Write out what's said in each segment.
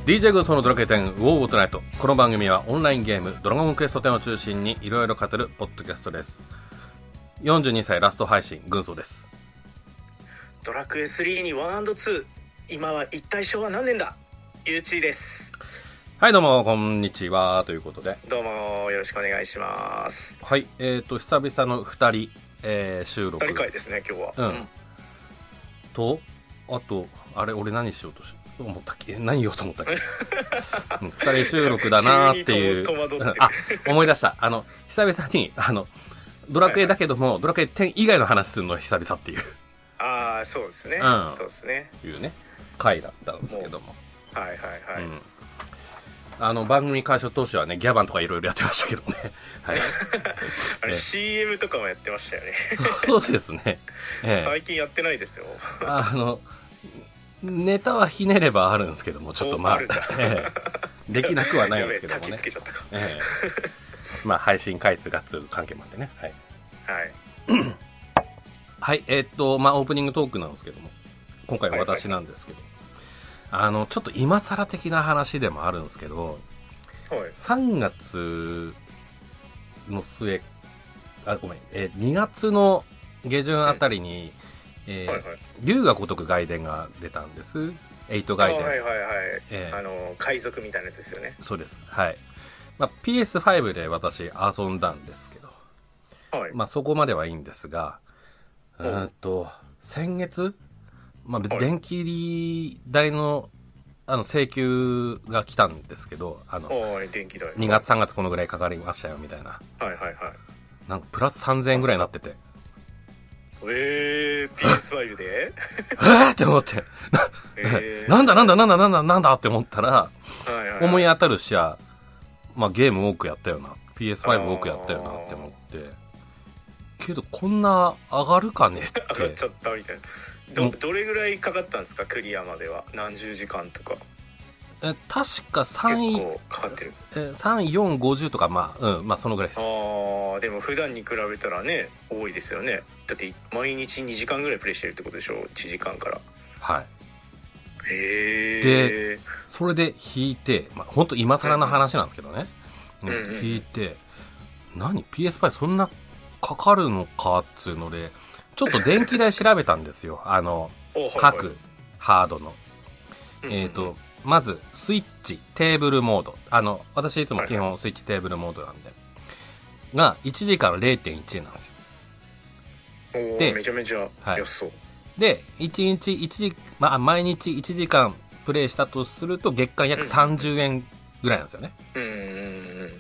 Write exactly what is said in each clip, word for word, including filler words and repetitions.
ディージェー グッドのドラクエテンウォーオートナイト。この番組はオンラインゲームドラゴンクエストテンを中心にいろいろ語るポッドキャストです。よんじゅうにさいラスト配信、軍曹です。 ドラクエスリーにワンアンドツー、今は一体昭和何年だ、ゆうちーです。 はい、どうもこんにちはということで、 どうもよろしくお願いします。 はい、えーと久々のふたり、えー、収録ふたり会ですね今日は。 うん、うん、とあとあれ俺何しようとし思ったっけ何言おうと思ったっけ、うん、ふたり収録だなーっていうあ思い出した。あの久々にあのドラクエだけども、はいはい、ドラクエテン以外の話するの久々っていう。 ああそうですね、うん、そうですねいうね回だったんですけども、 はいはいはい、うん、 あの番組開始当初はねギャバンとかいろいろやってましたけどね、はい、 あれ シーエム とかもやってましたよね。 そうですね、 ええ、最近やってないですよ。 あのネタはひねればあるんですけども、ちょっとまあ、ええ、できなくはないんですけどもね。 焚きつけちゃったか、 ええ、まあ配信回数がつう関係もあってね、はいはいはい、えー、っとまあオープニングトークなんですけども、今回は私なんですけど、はいはい、あのちょっと今更的な話でもあるんですけど、はい、さんがつの末、あごめん、えー、にがつの下旬あたりに、うんえーはいはい、龍が如く外伝が出たんです。エイト外伝。 はいはいはい、えー、あの海賊みたいなやつですよね。 そうです。はい。まあ、ピーエスファイブ で私遊んだんですけど、はい、まあそこまではいいんですが、うんと先月、まあ、電気代のあの請求が来たんですけど、あの電気代にがつさんがつこのぐらいかかりましたよみたいな。 はいはいはい。 なんかプラスさんぜんえんぐらいになってて。 えー、ピーエスファイブ でえーって思って、えー、なんだなんだなんだなんだなんだって思ったら、はいはいはい、思い当たるしは、まあ、ゲーム多くやったよな、 ピーエスファイブ 多くやったよなって思って、けどこんな上がるかねって上がっちゃったみたいな。 ど, どれぐらいかかったんですか、クリアまでは。何十時間とか。 え確かさん、 結構かかってる。 えさん、よん、ごじゅうとか、まあ、うん、まあそのぐらいです。 ああ、でも普段に比べたらね多いですよね。だって毎日にじかんぐらいプレイしてるってことでしょ、いちじかんから。 はい。 へえ。でそれで引いて、まあ本当今更の話なんですけどね、うんうんうん、引いて何 ピーエスファイブ そんなかかるのかっつうのでちょっと電気代調べたんですよ。あの各ハードの、えっとまずスイッチテーブルモード、あの私いつも基本スイッチテーブルモードなんで、がいちじかん れいてんいちえんなんですよ。 おでめちゃめちゃ安そう、はい、 でいちにちいちじ、まあ、毎日いちじかんプレイしたとすると月間約さんじゅうえんぐらいなんですよね。うんうんうん、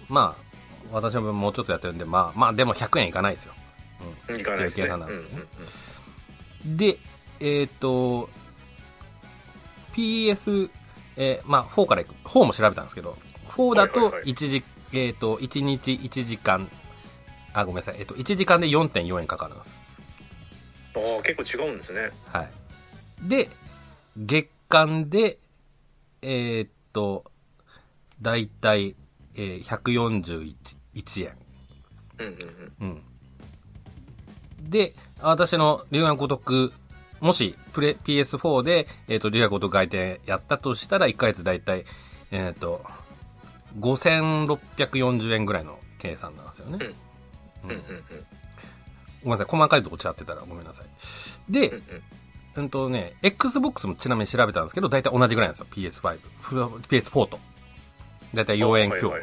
まあ私ももうちょっとやってるんで、まあまあでもひゃくえんいかないですよ。 うん、いかないですね。うんうんうん、でえっ、ー、と ピーエス、えー、まあフォーからいく、フォーも調べたんですけど、フォーだといちじ、はいはいはい、えっ、ー、といちにちいちじかん、あごめんなさい、えっ、ー、といちじかんで よんてんよんえんかかるんです。 ああ結構違うんですね。 はい。で月間でえー、っとだいたい、えー、ひゃくよんじゅういちえん。うんうんうん。うん。で私の龍が如くもしプレ ピーエスフォー で、えー、と龍が如く外伝やったとしたらいっかげつだいたいえー、っとごせんろっぴゃくよんじゅうえんぐらいの計算なんですよね。うん。うんうんうん。ごめんなさい、細かいとこ違ってたらごめんなさい。で、うんうんうんとね、Xbox もちなみに調べたんですけど、大体同じぐらいなんですよ、ピーエスファイブ、ピーエスフォー と。大体よんえん強。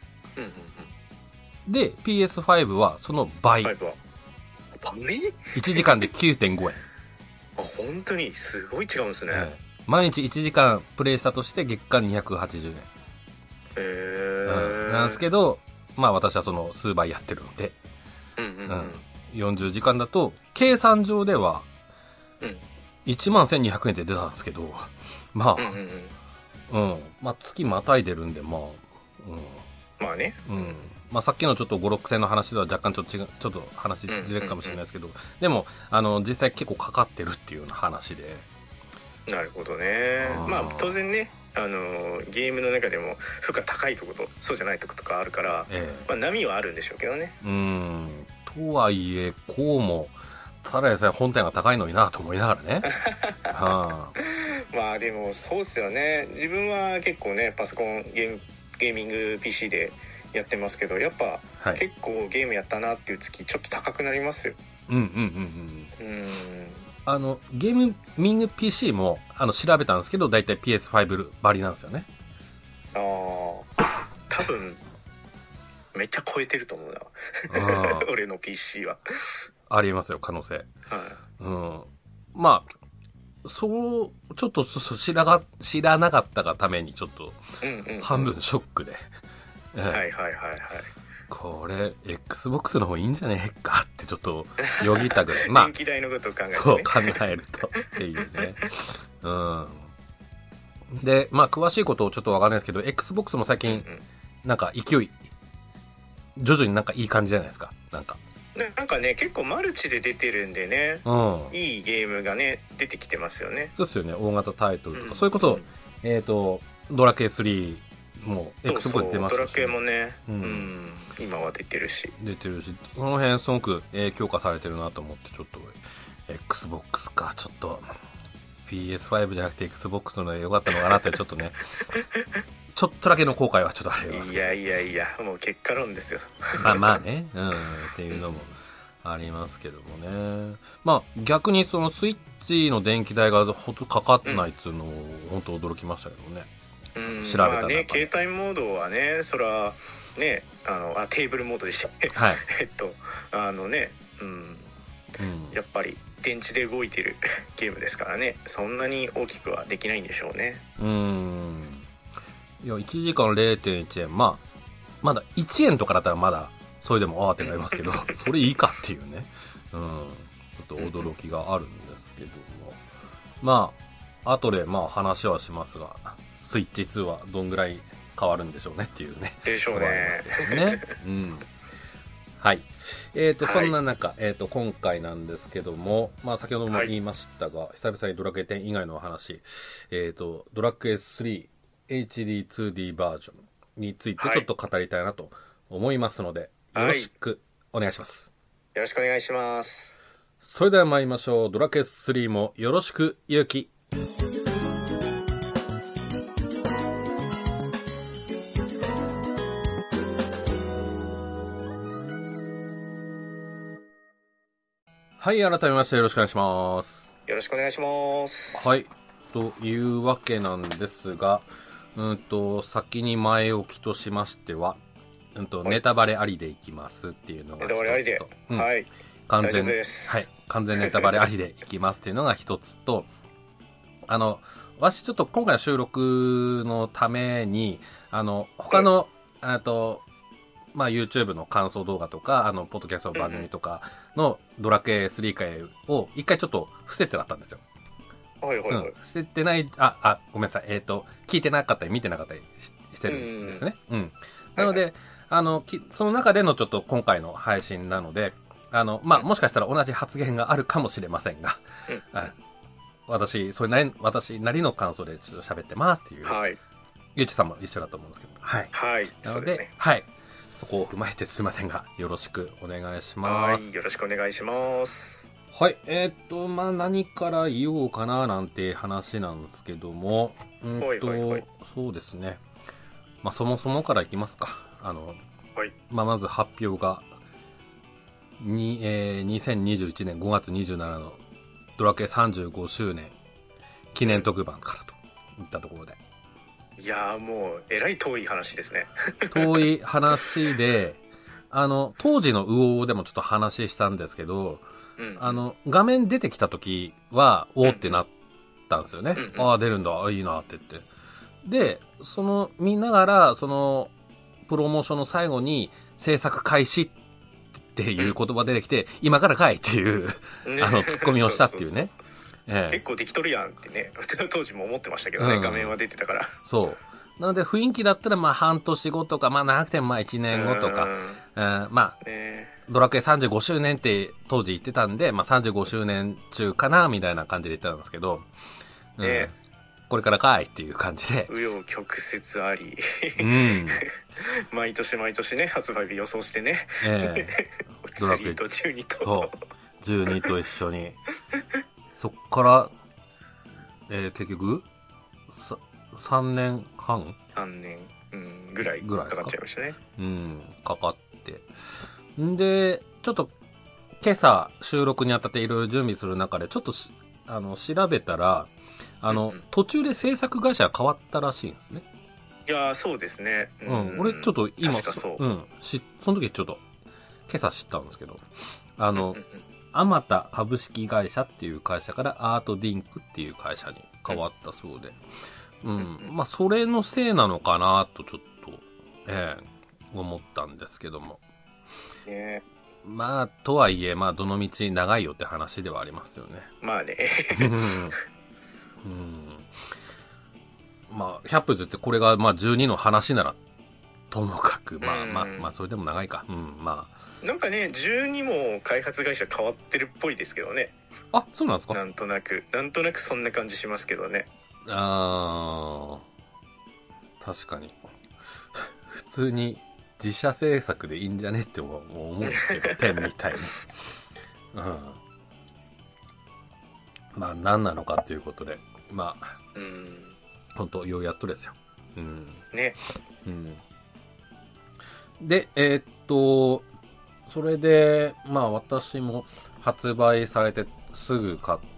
で、ピーエスファイブ はその倍。倍 ?いちじかんで きゅうてんごえん。 あ、本当にすごい違うんですね。 えー、毎日いちじかんプレイしたとして月間にひゃくはちじゅうえん。へー、うん。なんですけど、まあ私はその数倍やってるので、うんうんうんうん、よんじゅうじかんだと、計算上では、うんいちまんせんにひゃくえんって出たんですけど、まあ、うんうんうんうん、まあ月またいでるんで、まあ、 うん、まあね、 うん、まあさっきのちょっとご、ろくせんの話では若干ちょっと違う、ちょっと話ずれるかもしれないですけど、うんうんうん、でもあの実際結構かかってるっていうような話で。 なるほどね。あまあ当然ね、あのゲームの中でも負荷高いところとそうじゃないところとかあるから、ええ、まあ波はあるんでしょうけどね。 うん、とはいえこうもただでさえ本体が高いのになと思いながらね。はあ、 まあでもそうっすよね。自分は結構ねパソコンゲームゲーミング ピーシー でやってますけど、やっぱ、はい、結構ゲームやったなっていう月ちょっと高くなりますよ。 うんうんうんうん。うん。あのゲーミング ピーシー もあの調べたんですけど、だいたい ピーエスファイブ ばりなんですよね。 ああ、多分めっちゃ超えてると思うな。俺の ピーシー は。 ありますよ、可能性。 はい。 うん。まあ、そう、ちょっと知らが知らなかったがために、ちょっと、半分ショックで。 うんうんうん、はいはいはいはい。 これ、Xbox の方いいんじゃねえかって、ちょっと、よぎったぐらい。 まあ、電気代のことを考えて、ね。 そう、考えると、っていうね。うん。で、まあ、詳しいことをちょっとわかんないですけど、Xbox も最近、うんうん、なんか勢い、徐々になんかいい感じじゃないですか。なんか。 なんかね、結構マルチで出てるんでね、うん、いいゲームがね、出てきてますよね。 そうですよね、大型タイトルとか。うん、それこそ、うん、えっ、ー、と、ドラクエスリーも Xbox で出ますし、ね。 ドラクエもね、うん、うん、今は出てるし。 出てるし、この辺すごく、えー、強化されてるなと思って、ちょっと、Xbox か、ちょっと、ピーエスファイブ じゃなくて Xbox ので良かったのかなって、ちょっとね、ちょっとだけの後悔はちょっとあります。 いやいやいや、もう結果論ですよ。 まあまあね、うん、っていうのもありますけどもね。まあ逆にそのスイッチの電気代がほとかかってないっていうのを本当驚きましたけどね。 うん、調べたら、まあね、携帯モードはね、そらね、あのあテーブルモードでした。はい。えっとあのね、うん、うん、やっぱり電池で動いてるゲームですからね、そんなに大きくはできないんでしょうね。 うーん。いや、いちじかん れいてんいちえん、まあ、まだいちえんとかだったらまだ、それでもあーってなりますけど、それいいかっていうね、うん、ちょっと驚きがあるんですけども、まあ、後でまあ話はしますが、スイッチツーはどんぐらい変わるんでしょうねっていうね。 でしょうね。 ね。うん。はい。えっ、ー、と、そんな中、えっ、ー、と、今回なんですけども、まあ、先ほども言いましたが、はい、久々にドラクエテン以外のお話、えっ、ー、と、ドラクエスリー、エイチディーツーディー バージョンについてちょっと語りたいなと思いますので、はい、よろしくお願いします。 よろしくお願いします。 それでは参りましょう。ドラクエスリーもよろしく、ゆうき。はい、改めましてよろしくお願いします。 よろしくお願いします。 はい、というわけなんですが、うんと、先に前置きとしましては、うんと、ネタバレありでいきますっていうのが一つと。 ネタバレありで、うん、はい。 完全です。はい、完全ネタバレありでいきますっていうのが一つと、あの、私ちょっと今回の収録のために、あの、他の、あと、まあ、YouTube の感想動画とか、あの、ポッドキャストの番組とかのドラクエスリー回を一回ちょっと伏せてだったんですよ。 はいはいはい。 うん、伏せてない、あ、あ、ごめんなさい。えっ、ー、と、聞いてなかったり見てなかったり し, してるんですね。うん。うん、なので、はいはい、あの、その中でのちょっと今回の配信なので、あの、まあ、もしかしたら同じ発言があるかもしれませんが、うん、私、それなり、私なりの感想でちょっと喋ってますっていう。 はい。 ゆうちさんも一緒だと思うんですけど。はい。 はい。 なので、でね、はい。そこを踏まえてすいませんが、よろしくお願いします。 はい、よろしくお願いします。 はい、えー、っと、まあ、何から言おうかななんて話なんですけども、うんと、はいはいはい、そうですね。まあ、そもそもからいきますか。あの、はい、まあ、まず発表が、に、えー、にせんにじゅういちねんごがつにじゅうしちにちのドラクエさんじゅうごしゅうねん記念特番からといったところで。 いやーもう、えらい遠い話ですね。 遠い話で、あの、当時のウオウでもちょっと話したんですけど、うん、あの、画面出てきた時は、おーってなったんですよね。うんうん、ああ、出るんだ、いいなって言って。で、その、見ながら、その、プロモーションの最後に、制作開始っていう言葉出てきて、うん、今からかいっていう、ね、あの、ツッコミをしたっていうね。そうそうそうええ、結構できとるやんってね、当時も思ってましたけどね、うん、画面は出てたから。 そう。なので雰囲気だったらまあ半年後とか、まあ長くてもまあいちねんごとか、うん、まあ、ね、ドラクエさんじゅうごしゅうねんって当時言ってたんで、まあさんじゅうごしゅうねん中かなみたいな感じで言ってたんですけど、うんね、これからかいっていう感じで。 紆余曲折あり、うん、毎年毎年ね、発売日予想してね、えー、ドラクエとじゅうにと。 そう、じゅうにと一緒に。そっから、 えー、結局さんねんはん ?さん 年、うん、ぐらいかかっちゃいましたね。 うん、かかって。んで、ちょっと今朝収録にあたっていろいろ準備する中で、ちょっとあの調べたら、あの、うんうん、途中で制作会社が変わったらしいんですね。 いやー、そうですね。 うん、うん、俺ちょっと今、 確かそう。 うん、しその時ちょっと今朝知ったんですけど、あの、あまた株式会社っていう会社からアートディンクっていう会社に変わったそうで、うん、うん、まあそれのせいなのかなとちょっと、えー、思ったんですけども。 ね、 まあ、とはいえ、まあ、どの道長いよって話ではありますよね。 まあね。 うん、まあ、ひゃっぷ譲ってこれが、まあ、じゅうにの話なら、ともかく、まあまあ、まあ、それでも長いか。うん、まあ。なんかね、じゅうにも開発会社変わってるっぽいですけどね。 あ、そうなんですか？ なんとなく、なんとなくそんな感じしますけどね。 あー、確かに。普通に自社制作でいいんじゃねって思うんですけど、ペンみたいに。うん。まあ、何なのかということで、まあ、うん、本当ようやっとですよ。うん。 ね。 うん。で、えー、っと、それで、まあ私も発売されてすぐ買って、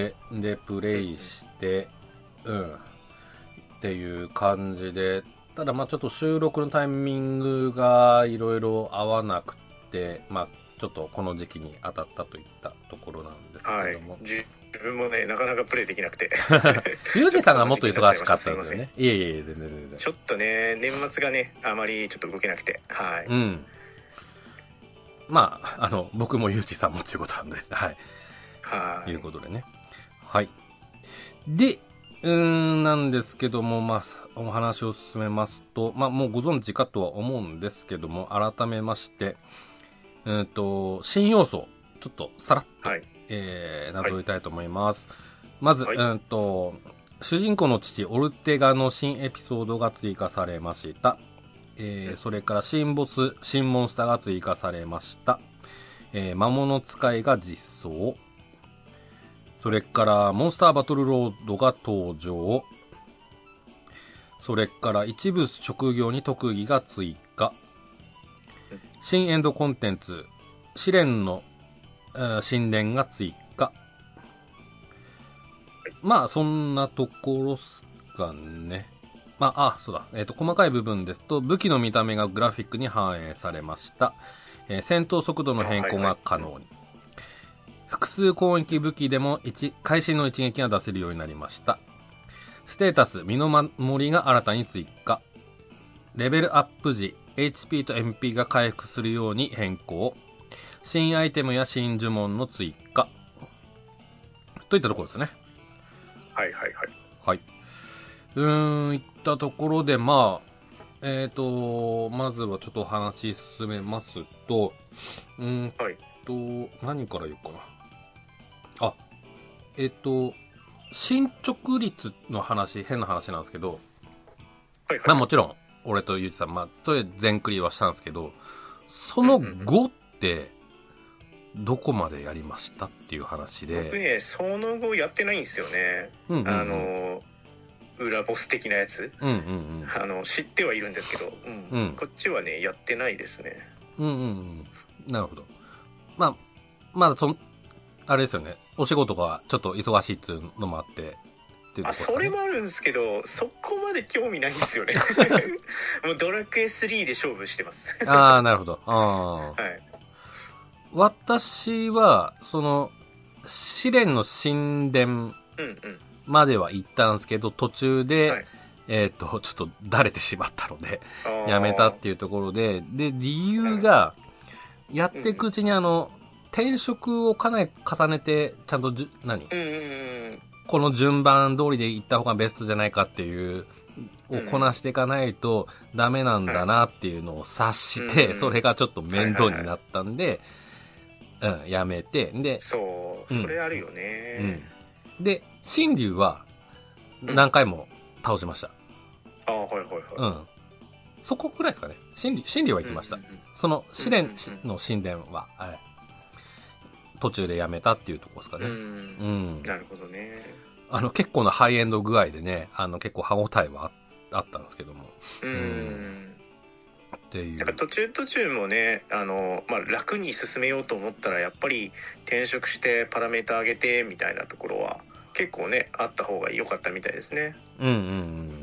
で、プレイして、うん、っていう感じで、ただまあちょっと収録のタイミングがいろいろ合わなくて、まあちょっとこの時期に当たったといったところなんですけども。はい、 自分もね、なかなかプレイできなくて。 ユージさんがもっと忙しかったんですよね。いえいえ、全然全然。 ちょっとね、年末がね、あまりちょっと動けなくて。はい。 うん。まあ、あの、僕もユージさんもということなんで、はい。 はい。 ということでね。はい。で、うーん、なんですけども、まあ、お話を進めますと、まあ、もうご存知かとは思うんですけども、改めまして、えっと、新要素、ちょっとさらっと、はい、えー、なぞりたいと思います。はい、まず、はい、うんと、主人公の父、オルテガの新エピソードが追加されました。えー、それから新ボス、新モンスターが追加されました。えー、魔物使いが実装。それからモンスターバトルロードが登場。それから一部職業に特技が追加。新エンドコンテンツ、試練の、えー、神殿が追加。まあそんなところっすかね。まあ、あ、そうだ。えっと、細かい部分ですと、武器の見た目がグラフィックに反映されました。えー、戦闘速度の変更が可能に。はいはい、複数攻撃武器でも会心の一撃が出せるようになりました。ステータス、身の守りが新たに追加。レベルアップ時、エイチピー と エムピー が回復するように変更。新アイテムや新呪文の追加。といったところですね。 はいはいはい。 はい。うーん、いったところで、まあ、えっと、まずはちょっとお話し進めますと、うーんと、はい、何から言うかな。あ、えっと、進捗率の話、変な話なんですけど、はいはい、まあもちろん、俺とゆうちさん、まあ、とりあえず全クリはしたんですけど、その後って、どこまでやりましたっていう話で。 僕ね、その後やってないんですよね。うんうんうん、あの、裏ボス的なやつ、うんうんうん、あの知ってはいるんですけど、うんうん、こっちはねやってないですね。 うんうんうん。なるほど。まあまだそんあれですよね。お仕事がちょっと忙しいっていうのもあってっていうところですかね。 あ、それもあるんですけど、そこまで興味ないんですよね。もうドラクエスリーで勝負してます。 ああ、なるほど。あはい。 私はその試練の神殿までは行ったんですけど、途中で、はい、えっと、ちょっとだれてしまったので、やめたっていうところで、で、理由が、やっていくうちにあの、転職をかなり重ねて、ちゃんとじゅ、何、うんうんうん、この順番通りで行った方がベストじゃないかっていう、をこなしていかないとダメなんだなっていうのを察して、それがちょっと面倒になったんで、うん、やめて、で、 そう、それあるよね。 うんうん、で、神竜は何回も倒しました。 うん、ああ、はいはいはい。 うん。そこくらいですかね。神竜、神竜は行きました。うんうんうん、その試練の神殿は、はい、途中でやめたっていうところですかね。うん。 うん、なるほどね。 あの結構なハイエンド具合でね、あの結構歯応えは あ, あったんですけども。 うん。うんっていう。なんか途中途中もね、あの、まあ、楽に進めようと思ったらやっぱり転職してパラメータ上げてみたいなところは結構ねあった方が良かったみたいですね。 うんうんうん、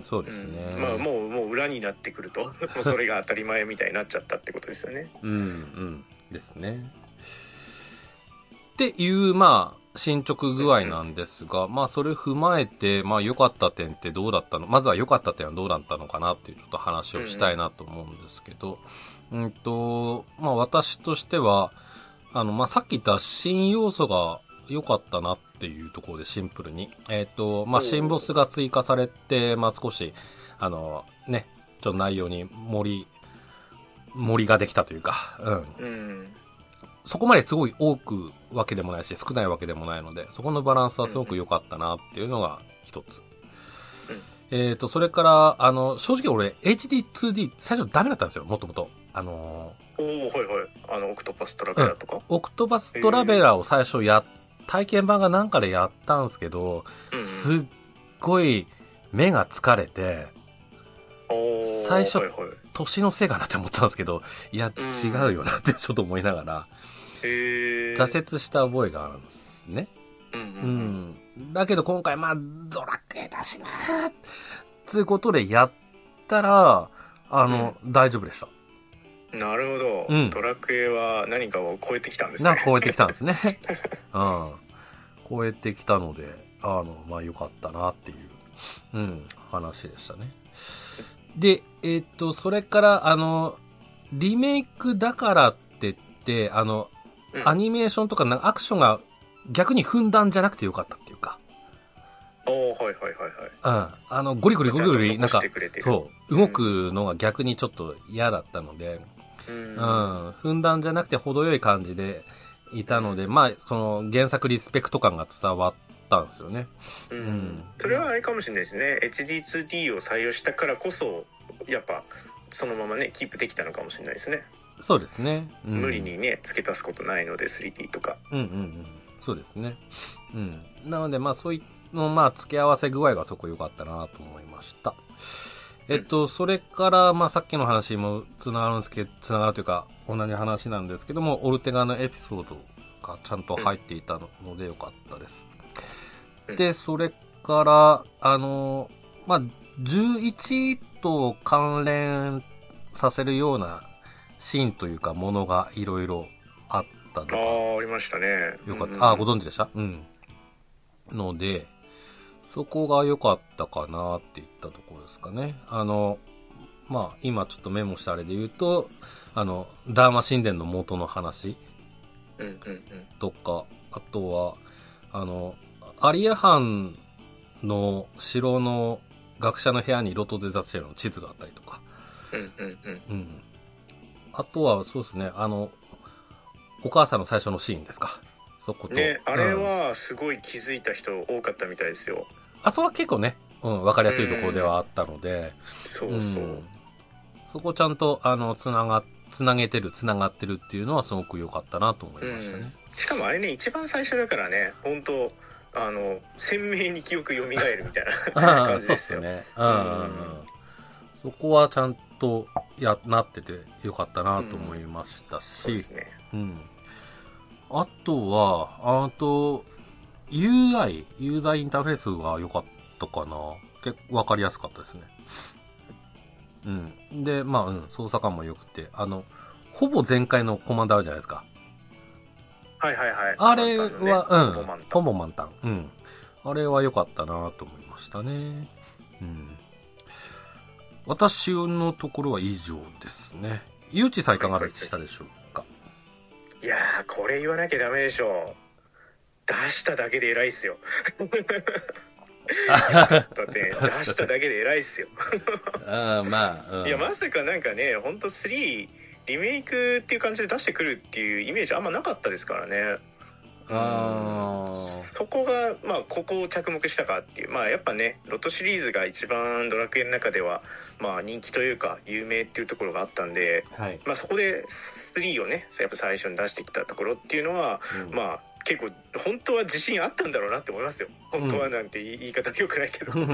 そうですね。 うん、まあもうもう裏になってくるともうそれが当たり前みたいになっちゃったってことですよね。 うんうんですね。っていうまあ進捗具合なんですが、うんうん、まあそれ踏まえてまあ良かった点ってどうだったの、まずは良かった点はどうだったのかなっていうちょっと話をしたいなと思うんですけど、うんうん、とまあ私としてはあのまあさっき言った新要素が良かったなっていうところでシンプルに、えっ、ー、とまあ新ボスが追加されて、まあ少しあのねちょっと内容に盛り盛りができたというか、うん。うんそこまですごい多くわけでもないし、少ないわけでもないので、そこのバランスはすごく良かったなっていうのが一つ。うん、えっ、ー、と、それから、あの、正直俺、エイチディーツーディー 最初ダメだったんですよ、もともと。あのー、おー、はいはい。あの、オクトパストラベラーとか、うん、 オクトパストラベラーを最初や、体験版がなんかでやったんですけど、うん、すっごい目が疲れて、最初、はいはい、年のせいかなって思ったんですけど、いや、違うよなってちょっと思いながら、へ挫折した覚えがあるんですね。うんうんうんうん、だけど今回、まあ、ドラクエだしなーっていうことでやったら、あの、うん、大丈夫でした。 なるほど、うん。ドラクエは何かを超えてきたんですね。 なんか超えてきたんですね。うん。超えてきたので、あの、まあ、良かったなっていう、うん、話でしたね。で、えっと、それから、あの、リメイクだからって言って、あの、うん、アニメーションとかアクションが逆にふんだんじゃなくてよかったっていうか。 おー、はいはいはいはい。 うん。あの、ゴリゴリゴリゴリ、なんか、そう、動くのが逆にちょっと嫌だったので、うん、うん、ふんだんじゃなくて程よい感じでいたので、うん、まあ、その、原作リスペクト感が伝わったんですよね。 うん。うん、それはあれかもしれないですね。エイチディーツーディー を採用したからこそ、やっぱ、そのままね、キープできたのかもしれないですね。 そうですね。 うん、無理にね、付け足すことないので、スリーディー とか。 うんうんうん。そうですね。うん。なので、まあ、そういうの、まあ、付け合わせ具合がすごく良かったなと思いました。えっと、それから、まあ、さっきの話もつながるんですけど、つながるというか、同じ話なんですけども、オルテガのエピソードがちゃんと入っていたので良かったです。で、それから、あの、まあ、じゅういちと関連させるようなシーンというか、ものがいろいろあったのが。 ああ、ありましたね。 よかった。うんうん、ああ、ご存知でした？うん。ので、そこが良かったかなっていったところですかね。あの、まあ、今ちょっとメモしたあれで言うと、あの、ダーマ神殿の元の話とか、あとは、あの、アリア藩の城の学者の部屋にロトデザチェルの地図があったりとか、うんうんうんうん、あとはそうですね、あの、お母さんの最初のシーンですか。そこと。 ね、あれはすごい気づいた人多かったみたいですよ。 あそこは結構ね、うん、分かりやすいところではあったので、 うそうそう、うん、 そこちゃんとあのつながつなげてるつながってるっていうのはすごく良かったなと思いましたね。 うん、しかもあれね、一番最初だからね、本当あの鮮明に記憶蘇るみたいな感じですよ。 そうですね。うんうんうん、そこはちゃんとやなってて良かったなと思いましたし、うん、そうですね。うん。あとは、あと、ユーアイ、ユーザーインターフェースが良かったかな。結構わかりやすかったですね。うん。で、まあ、うん、操作感も良くて、あの、ほぼ全開のコマンドあるじゃないですか。 はいはいはい。 あれは、ね、うん、ほぼ満タン。うん。あれは良かったなと思いましたね。うん。私のところは以上ですね。ゆうちさんいかがでしたでしょうか？ いやー、これ言わなきゃダメでしょ。出しただけで偉いっすよ。だって出しただけで偉いっすよ。 あまあ、うん、 いやまさかなんかね、ほんとスリーリメイクっていう感じで出してくるっていうイメージあんまなかったですからね。あそこがまあここを着目したかっていう、まあやっぱねロトシリーズが一番ドラクエの中ではまあ人気というか有名っていうところがあったんで、はい、まあそこでスリーをねやっぱ最初に出してきたところっていうのは、うん、まあ結構本当は自信あったんだろうなって思いますよ。本当はなんて言い方良くないけど、うん、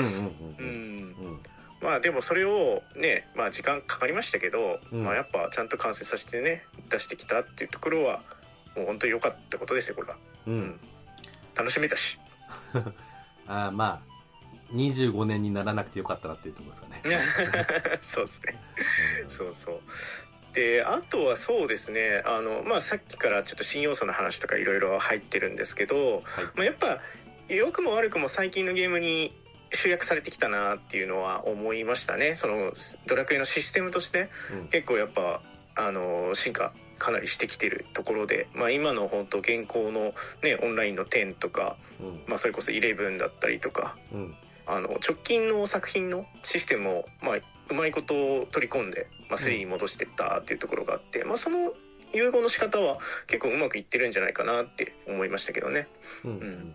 まあでもそれをね、まあ時間かかりましたけど、うん、まあやっぱちゃんと完成させてね出してきたっていうところはもう本当に良かったことですよこれは。うん、うん、楽しめたし。 あまあにじゅうごねんにならなくてよかったなっていうところですかね。 そうですね。うん、そうそう。であとはそうですねあの、まあ、さっきからちょっと新要素の話とかいろいろ入ってるんですけど、はいまあ、やっぱ良くも悪くも最近のゲームに集約されてきたなっていうのは思いましたね。そのドラクエのシステムとして、うん、結構やっぱあの進化かなりしてきてるところで、まあ、今の本当現行の、ね、オンラインのテンとか、うんまあ、それこそイレブンだったりとか、うん、あの直近の作品のシステムを、まあ、うまいことを取り込んで、まあ、スリーに戻していったっていうところがあって、うんまあ、その融合の仕方は結構うまくいってるんじゃないかなって思いましたけどね。うんうんうん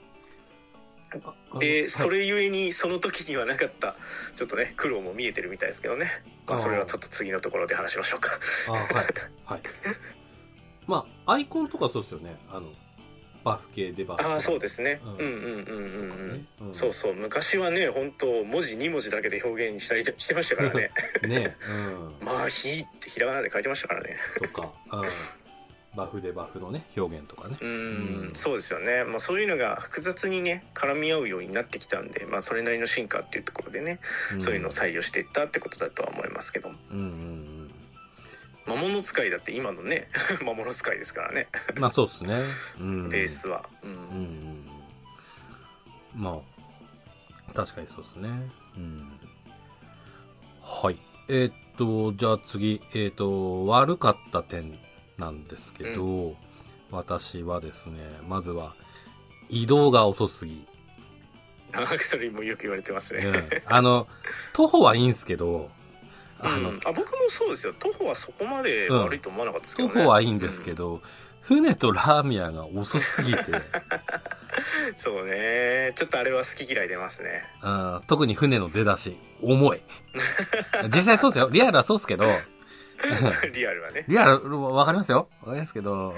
でそれゆえにその時にはなかったちょっとね苦労も見えてるみたいですけどね、まあ、それはちょっと次のところで話しましょうか。 あはい、はい、まあアイコンとかそうですよねあのバフ系でバフああそうですね、うん、うんうんうんうん、うん、そうそう昔はね本当文字に文字だけで表現したりしてましたからね。 ね、うん、 まあひってひらがなで書いてましたからね。 とか、うんバフでバフのね表現とかね。 うん、うん、そうですよね。まあそういうのが複雑にね絡み合うようになってきたんで、まあそれなりの進化っていうところでね、うん、そういうのを採用していったってことだとは思いますけども。うんうんうん魔物使いだって今のね魔物使いですからね。 まあそうですね。 うん、ベースは。うん。うんうん、 まあ確かにそうですね。うん。はい。えー、っとじゃあ次えー、っと悪かった点なんですけど、うん、私はですねまずは移動が遅すぎ。 あそれもよく言われてますね。うん、 あの徒歩はいいんですけど。 あの、うん、あ僕もそうですよ。徒歩はそこまで悪いと思わなかったですけどね。 徒歩はいいんですけど、うん、船とラーミアが遅すぎてそうねちょっとあれは好き嫌い出ますね。 うん、特に船の出だし重い。実際そうですよ。リアルはそうですけどリアルはねリアルわかりますよ。わかりますけど、うん、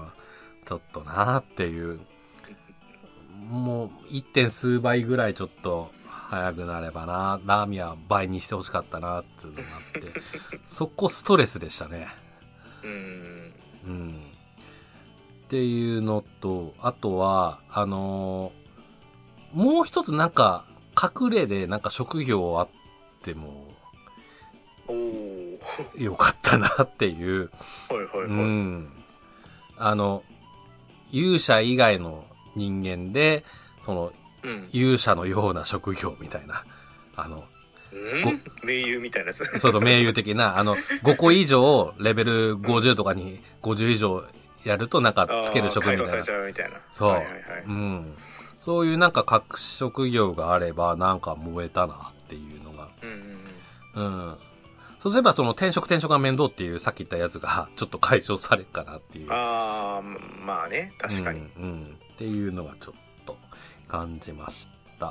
ちょっとなーっていうもう いってん 数倍ぐらいちょっと早くなればな、ラーミア倍にしてほしかったなっていうのがあってそこストレスでしたね。うん、うん、っていうのとあとはあのー、もう一つなんか隠れでなんか職業あってもよかったなっていうはいはいはい、うん、あの勇者以外の人間でそのうん、勇者のような職業みたいなあの、 うん、名優みたいなやつそうそう名優的なあのごこ以上レベルごじゅうとかにごじゅう以上やるとなんかつける職業みたいな、解放されちゃうみたいなそう、はいはいはいうん、そういうなんか各職業があればなんか燃えたなっていうのがうんうん、うん、そうすればその転職転職が面倒っていうさっき言ったやつがちょっと解消されるかなっていうああまあね確かに、うんうん、っていうのがちょっと感じました、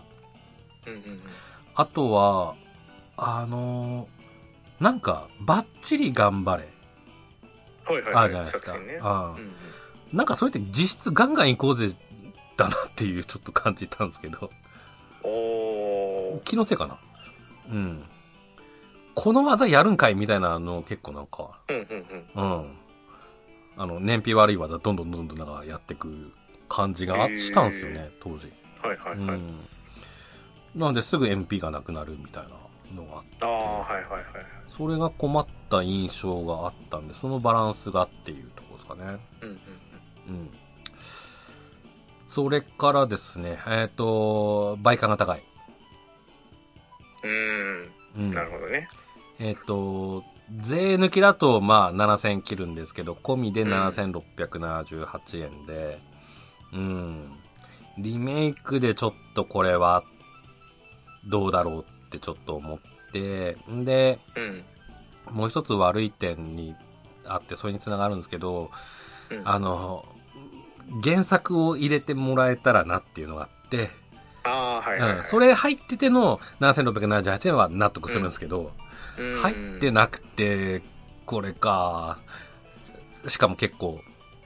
うんうんうん、あとはあのー、なんかバッチリ頑張れはいはいはい、 あじゃないですか、ねあうんうん、なんかそれって実質ガンガン行こうぜだなっていうちょっと感じたんですけどお気のせいかなうんこの技やるんかいみたいなの結構なんかうんうんうん、うん、あの燃費悪い技どんどんどんどんなんかやってく感じがしたんですよね当時はいはいはい、うん、なのですぐ エムピー がなくなるみたいなのがあってあ、はいはいはい、それが困った印象があったんでそのバランスがっていうところですかねうんうんうん、うん、それからですねえっ、ー、と倍感が高いうーん、うん、なるほどねえっ、ー、と税抜きだとまあななせん切るんですけど込みでななせんろっぴゃくななじゅうはちえんでうんリメイクでちょっとこれはどうだろうってちょっと思ってで、うん、もう一つ悪い点にあってそれにつながるんですけど、うん、あの原作を入れてもらえたらなっていうのがあってあ、はいはいはいうん、それ入っててのななせんろっぴゃくななじゅうはちえんは納得するんですけど、うん、入ってなくてこれかしかも結構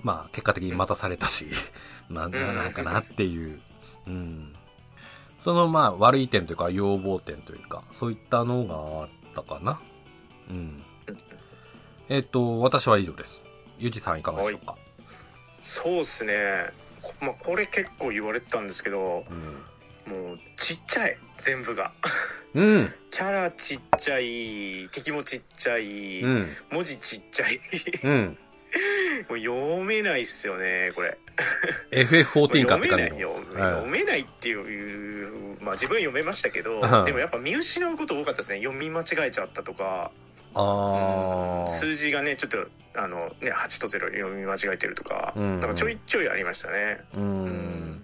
まあ結果的に待たされたし、うん、なんなんかなっていう、うん、そのまあ悪い点というか要望点というかそういったのがあったかな。うん。えっと私は以上です。ゆじさんいかがでしょうか。 そうですね。まあこれ結構言われてたんですけど、うん、もうちっちゃい全部が。うん。キャラちっちゃい、敵もちっちゃい、うん、文字ちっちゃい。うん。もう読めないっすよねこれ。 エフエフフォーティーン かって感じの。 読めない、読めないっていう、まあ自分は読めましたけど、でもやっぱ見失うこと多かったですね。読み間違えちゃったとか、あ、うん、数字がねちょっとあのねはちとゼロ読み間違えてるとか、うん、なんかちょいちょいありましたね。うん。うん、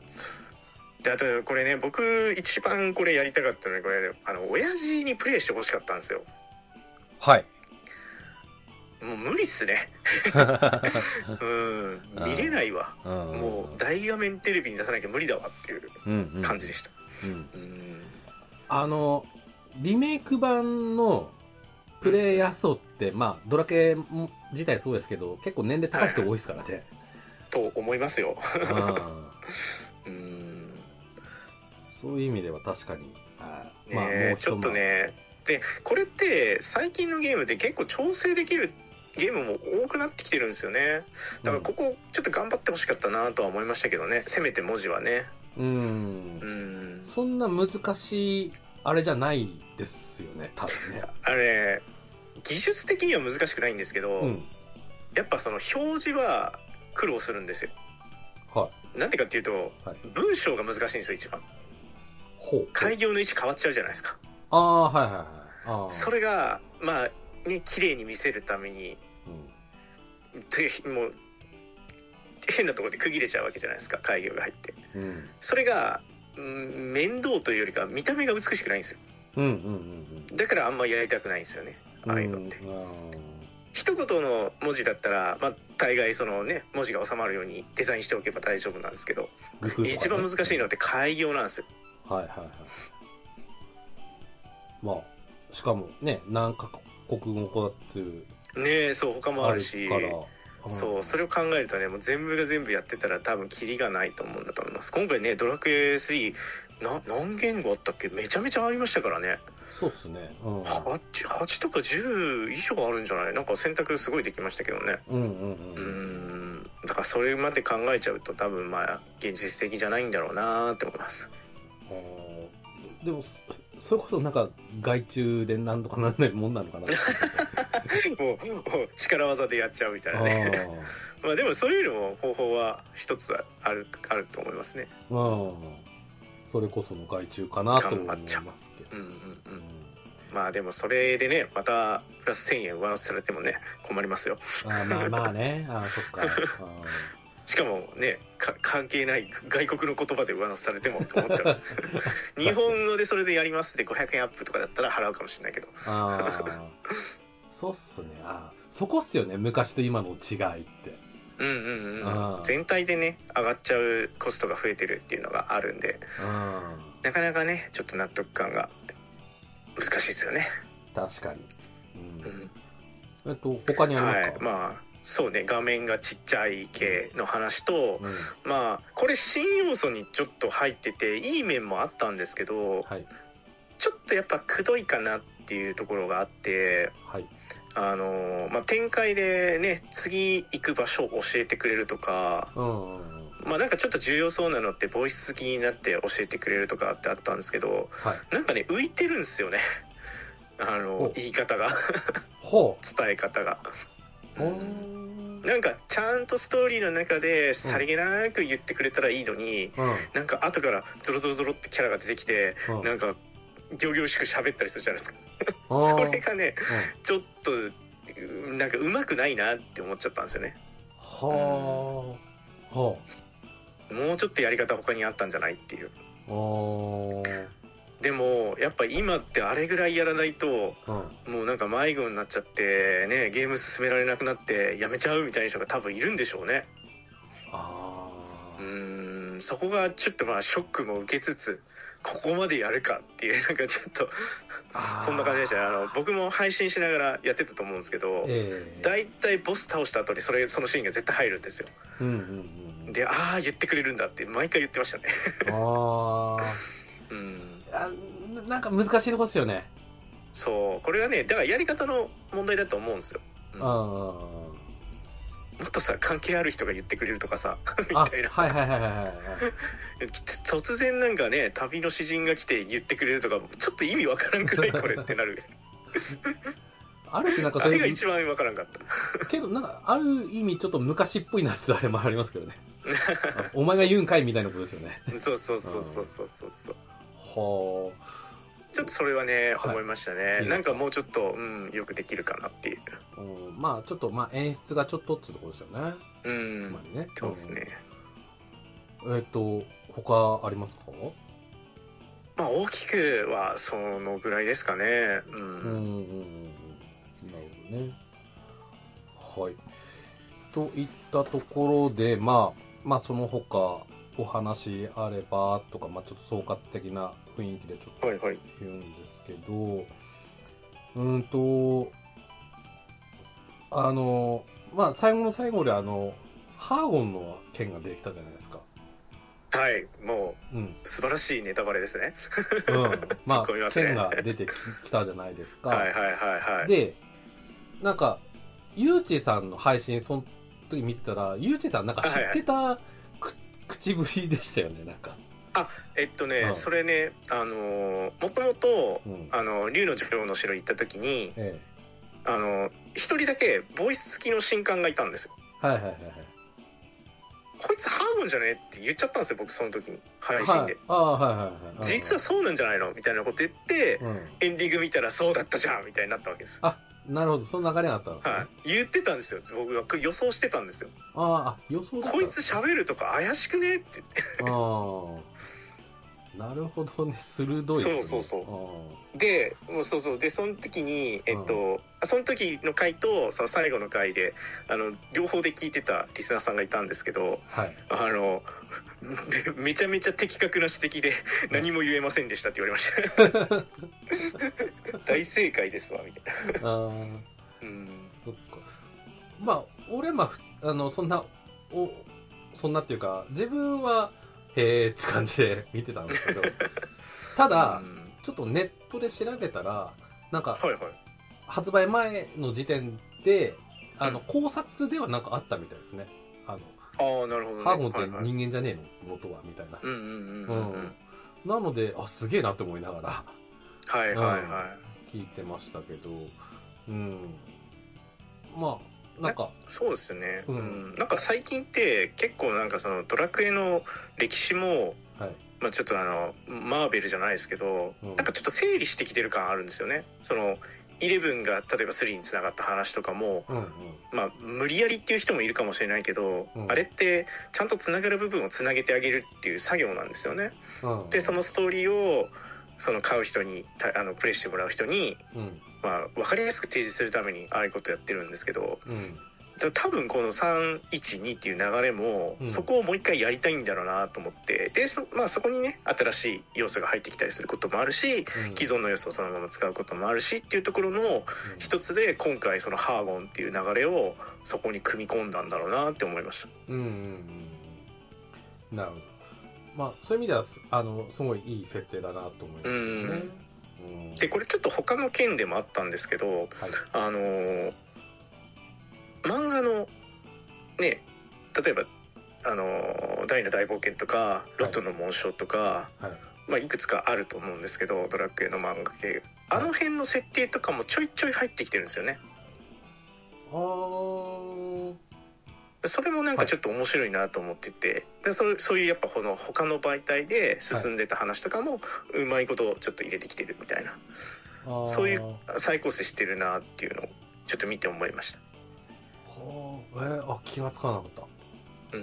であとこれね僕一番これやりたかったのはこれあの親父にプレイしてほしかったんですよ。 はい。 もう無理っすね。うん、見れないわ。もう大画面テレビに出さなきゃ無理だわっていう感じでした。うんうんうん、 あのリメイク版のプレイヤー層って、うん、まあドラケン自体そうですけど結構年齢高い人多いですからね。はいはい、 と思いますよ。 うん、そういう意味では確かに、あ、 ね、まあ、もうちょっとね。でこれって最近のゲームで結構調整できるゲームも多くなってきてるんですよね。だからここちょっと頑張ってほしかったなとは思いましたけどね。せめて文字はね。 うん。うん。そんな難しいあれじゃないですよね、多分ね。 あれ技術的には難しくないんですけど、うん、やっぱその表示は苦労するんですよ。はい。なんでかっていうと、はい、文章が難しいんですよ一番。ほう。開業の位置変わっちゃうじゃないですか。 ああ、はいはいはい。あ、 それがまあね綺麗に見せるために、うん、もう変なところで区切れちゃうわけじゃないですか開業が入って、うん、それが、うん、面倒というよりか見た目が美しくないんですよ、うんうんうんうん、だからあんまやりたくないんですよねああいうのって、うん、一言の文字だったら、まあ、大概そのね文字が収まるようにデザインしておけば大丈夫なんですけど、ね、一番難しいのって開業なんですよ。 はいはいはい。まあしかもね何カ国語だっていうねえ、そう他もあるし、あるから、そうそれを考えるとねもう全部が全部やってたら多分キリがないと思うんだと思います。今回ねドラクエスリーな何言語あったっけ、めちゃめちゃありましたからね。 そうっすね、うん、 はち, はちとかじゅう以上あるんじゃない。なんか選択すごいできましたけどね。うんうんうん、うーんだからそれまで考えちゃうと多分まあ現実的じゃないんだろうなって思います。 でもそれこそなんか外注でなんとかならないもんなのかなもう、もう力技でやっちゃうみたいなね。あまあでもそういうのも方法は一つあるあると思いますね。あそれこその外注かなと思いますけど。うんうんうん。 まあでもそれでねまたプラスせんえん上乗せされてもね困りますよ。 あまあまあね。あそっか。 しかもね関係ない外国の言葉で上乗せされてもと思っちゃう。日本語でそれでやりますでごひゃくえんアップとかだったら払うかもしれないけど。あそうっすね。あそこっすよね昔と今の違いって。 うんうんうん。全体でね上がっちゃうコストが増えてるっていうのがあるんで、なかなかねちょっと納得感が難しいですよね。 確かに。うん。うん、えっと他にありますか？ はい、まあそうね画面がちっちゃい系の話と、うん、まあこれ新要素にちょっと入ってていい面もあったんですけど、はい、ちょっとやっぱくどいかなっていうところがあって、はい、あのまあ展開でね次行く場所を教えてくれるとか、うんうん、まあなんかちょっと重要そうなのってボイス付きになって教えてくれるとかってあったんですけど、はい、なんかね浮いてるんですよねあの言い方が伝え方が。うん、なんかちゃんとストーリーの中でさりげなく言ってくれたらいいのに、うん、なんか後からゾロゾロゾロってキャラが出てきて、うん、なんか仰々しく喋ったりするじゃないですかそれがね、うん、ちょっとなんかうまくないなって思っちゃったんですよね。はあ、はあ、もうちょっとやり方他にあったんじゃないっていう。あでもやっぱ今ってあれぐらいやらないと、うん、もうなんか迷子になっちゃってねゲーム進められなくなってやめちゃうみたいな人が多分いるんでしょうね。あうーんそこがちょっとまあショックも受けつつここまでやるかっていう、なんかちょっとそんな感じでしたね。あの僕も配信しながらやってたと思うんですけど、えー、だいたいボス倒した後にそれそのシーンが絶対入るんですよ、うんうんうん、で、ああ言ってくれるんだって毎回言ってましたねあ、 うん、あ、なんか難しいとこですよね。 そう、これはね、だからやり方の問題だと思うんですよ、うん、あ、もっとさ関係ある人が言ってくれるとかさみたいな、はいはいはいはいはい突然なんかね旅の詩人が来て言ってくれるとかちょっと意味わからんくらいこれってなるある種なんかそれあれが一番わからんかったけどなんかある意味ちょっと昔っぽいなってあれもありますけどねお前が言うんかいみたいなことですよねそうそうそうそうそうそうそうはあ、ちょっとそれはね、はい、思いましたね。なんかもうちょっと、うん、よくできるかなっていう。 うん、まあちょっと、まあ演出がちょっとっていうところですよね。うん。つまりね。 そうですね。 うん、えっ、ー、と、他ありますか？ まあ大きくはそのぐらいですかね。うん。うん、うん、なるほどね。はい。といったところで、まあ、まあその他、お話あればとか、まあ、ちょっと総括的な雰囲気でちょっと言うんですけど、はいはい、うんと、あの、まあ、最後の最後であの、ハーゴンの剣が出てきたじゃないですか。 はい、もう、うん、素晴らしいネタバレですね。 うん。まあ、ね、剣が出てきたじゃないですか。 はいはいはいはい。 で、なんか、ゆうちさんの配信、その時見てたら、ゆうちさんなんか知ってた、はいはい、口ぶりでしたよね、なんか。 あ、えっとね、うん、それね、あのー、もともと、うん、あの、竜の女王の城行った時に、ええ、あの、一人だけ、ボイス付きの神官がいたんですよ。はいはいはいはい。こいつハーゴンじゃねって言っちゃったんですよ、僕その時に、配信で。はい、あはいはいはい。実はそうなんじゃないのみたいなこと言って、うん、エンディング見たらそうだったじゃんみたいになったわけです。 あ、なるほど、その流れがあったんですね。はい。 言ってたんですよ、僕は予想してたんですよ。 ああ、予想だった。 こいつ喋るとか怪しくねって言って。ああ。なるほどね、鋭いですね。 そうそうそう。で、もうそうそう。で、その時に、えっと、その時の回と、その最後の回で、あの、両方で聞いてたリスナーさんがいたんですけど、はい、あの、めちゃめちゃ的確な指摘で、何も言えませんでしたって言われました。大正解ですわ、みたいな。あうん。 そっか。まあ、俺はまあ、あの、そんな、お、そんなっていうか、自分は、へーって感じで見てたんですけど、ただ、ちょっとネットで調べたら、なんか、はいはい、発売前の時点で、あの、考察ではなんかあったみたいですね。あの、 ああ、なるほどね。 ハーゴンって人間じゃねえの、はいはい、元は、みたいな。うんうんうんうん、うん。なので、あ、すげえなって思いながら、 はいはいはい、うん。聞いてましたけど、うん。まあ、なんかそうですよね、うんうん、なんか最近って結構なんかそのドラクエの歴史も、はい、まあ、ちょっとあのマーベルじゃないですけど、うん、なんかちょっと整理してきてる感あるんですよね。そのイレブンが例えばスリーに繋がった話とかも、うんうん、まあ無理やりっていう人もいるかもしれないけど、うん、あれってちゃんと繋がる部分を繋げてあげるっていう作業なんですよね、うんうん、でそのストーリーをその買う人にあのプレイしてもらう人に、うんまあ、分かりやすく提示するためにああいうことやってるんですけど、うん、多分このさんいちにっていう流れも、うん、そこをもう一回やりたいんだろうなと思ってで そ,、まあ、そこにね新しい要素が入ってきたりすることもあるし、うん、既存の要素をそのまま使うこともあるしっていうところの一つで今回そのハーゴンっていう流れをそこに組み込んだんだろうなって思いました。うんうんうん、なるほど。まあ、そういう意味ではあのすごいいい設定だなと思いますよね。 うん、でこれちょっと他の件でもあったんですけど、はい、あの漫画のね例えばあの大の大冒険とかロットの紋章とか、はいはいまあ、いくつかあると思うんですけどドラクエの漫画系あの辺の設定とかもちょいちょい入ってきてるんですよね。あそれもなんかちょっと面白いなと思ってて、で そ, そういうやっぱこの他の媒体で進んでた話とかもうまいことちょっと入れてきてるみたいな、はい、そういう再構成してるなっていうのをちょっと見て思いました。 はあ、えー、あ気がつかなかった。うん。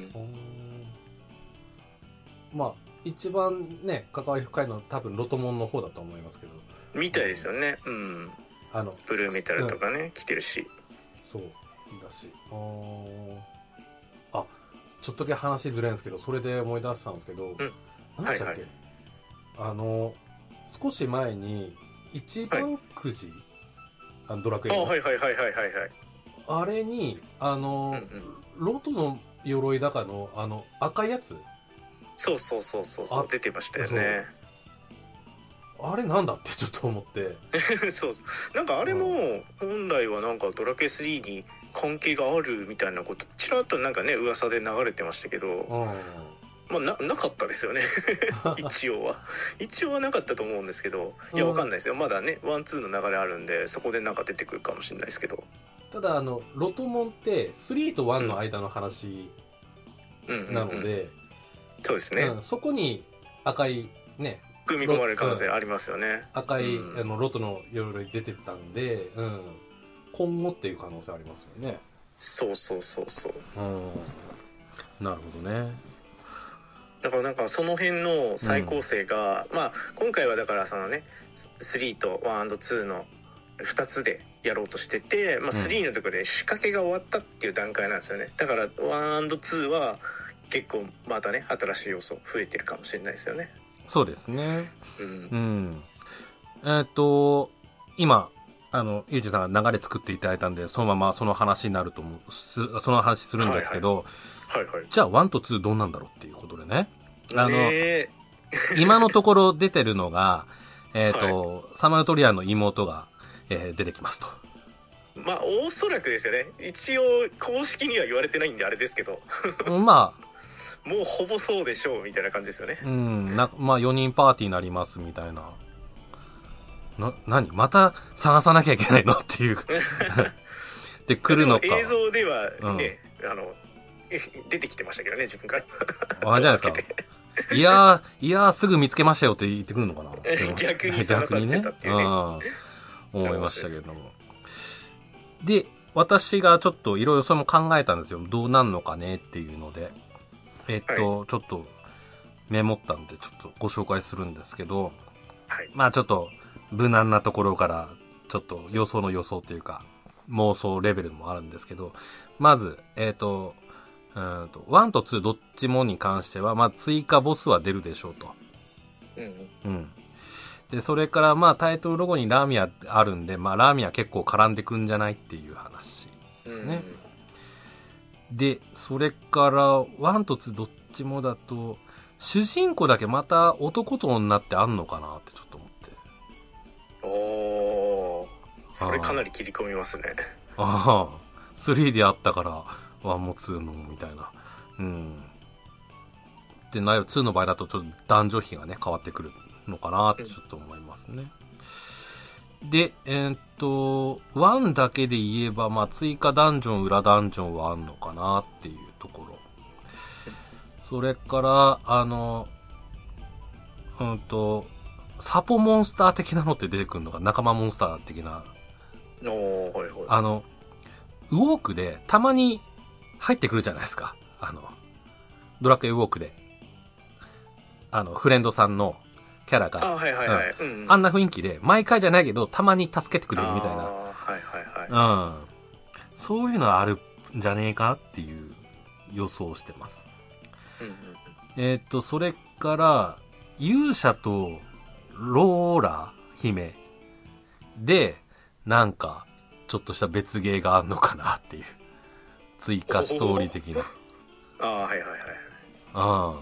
まあ一番ね関わり深いのは多分ロトモンの方だと思いますけど。 みたいですよね。うん。あのブルーメタルとかね、うん、来てるし。 そうだし。ああ、ちょっとだけ話ずれるんですけど、それで思い出したんですけど、うん、何でしたっけ、はいはい、 あの少し前に一番くじ、はい、あのドラクエの、 あ、はいはいはいはいはいはい。 あれにあの、うんうん、ロトの鎧だかのあの赤いやつ、 そうそうそうそうそう出てましたよね。 あれなんだってちょっと思ってそうそうなんかあれも本来はなんかドラクエスリーに関係があるみたいなことちらっとなんかね噂で流れてましたけど、まあ、な, なかったですよね一応は一応はなかったと思うんですけど、いやわかんないですよ、まだねワンツーの流れあるんでそこでなんか出てくるかもしれないですけど、 ただあのロトモンってスリーとワンの間の話なので、うんうんうんうん、 そうですね、うん、 そこに赤いね組み込まれる可能性ありますよね、うん、 赤い、うん、あのロトの鎧出てたんで、うん、今後っていう可能性ありますよね。 そうそうそうそう、うん、 なるほどね。 だからなんかその辺の再構成が、うん、まあ今回はだからそのねスリーとワンアンドツーのふたつでやろうとしてて、まあ、スリーのところで仕掛けが終わったっていう段階なんですよね。だからワンアンドツーは結構またね新しい要素増えてるかもしれないですよね。 そうですね。うん。うん、えー、っと今あのゆうじさんが流れ作っていただいたんでそのままその話になると思うその話するんですけど、はいはいはいはい、じゃあワンとツーどうなんだろうっていうことでね。あのね今のところ出てるのがえー、っと、はい、サマルトリアの妹が、えー、出てきますと。 まあおそらくですよね。一応公式には言われてないんであれですけどまあもうほぼそうでしょうみたいな感じですよね。 うんなまあよにんパーティーになりますみたいな。な何また探さなきゃいけないのっていうで来るのか。 映像ではね、うん、あの出てきてましたけどね自分からあれじゃないですかいやーいやーすぐ見つけましたよって言ってくるのかな逆に探されてたっていうね、 うん思いましたけども。で私がちょっといろいろそれも考えたんですよ。どうなんのかねっていうのでえっと、はい、ちょっとメモったんでちょっとご紹介するんですけど、はい、まあちょっと無難なところからちょっと予想の予想というか妄想レベルもあるんですけど、まずえっとうんとワンとツーどっちもに関してはまあ追加ボスは出るでしょうと。うん、うん、でそれからまあタイトルロゴにラーミアあるんで、まあラーミア結構絡んでくんじゃないっていう話ですね。うん、でそれからワンとツーどっちもだと主人公だけまた男と女ってあんのかなってちょっと思って。 おーそれかなり切り込みますね。 ああスリーであったからワンもツーもみたいな。うんでなツーの場合だとちょっと男女比がね変わってくるのかなってちょっと思いますね。うん、でえー、っとワンだけで言えば、まあ、追加ダンジョン裏ダンジョンはあんのかなっていうところ。それからあのうんとサポモンスター的なのって出てくるのか、仲間モンスター的な。 おーはいはい、 あのウォークでたまに入ってくるじゃないですか。あのドラクエウォークであのフレンドさんのキャラがあ,、はいはいはいうんうん、あんな雰囲気で毎回じゃないけどたまに助けてくれるみたいな、 はいはいはい、 うん、そういうのはあるんじゃねえかっていう予想をしてます。うんうん、えー、っとそれから勇者とローラ姫でなんかちょっとした別芸があるのかなっていう追加ストーリー的な。 ああはいはいはい。 あ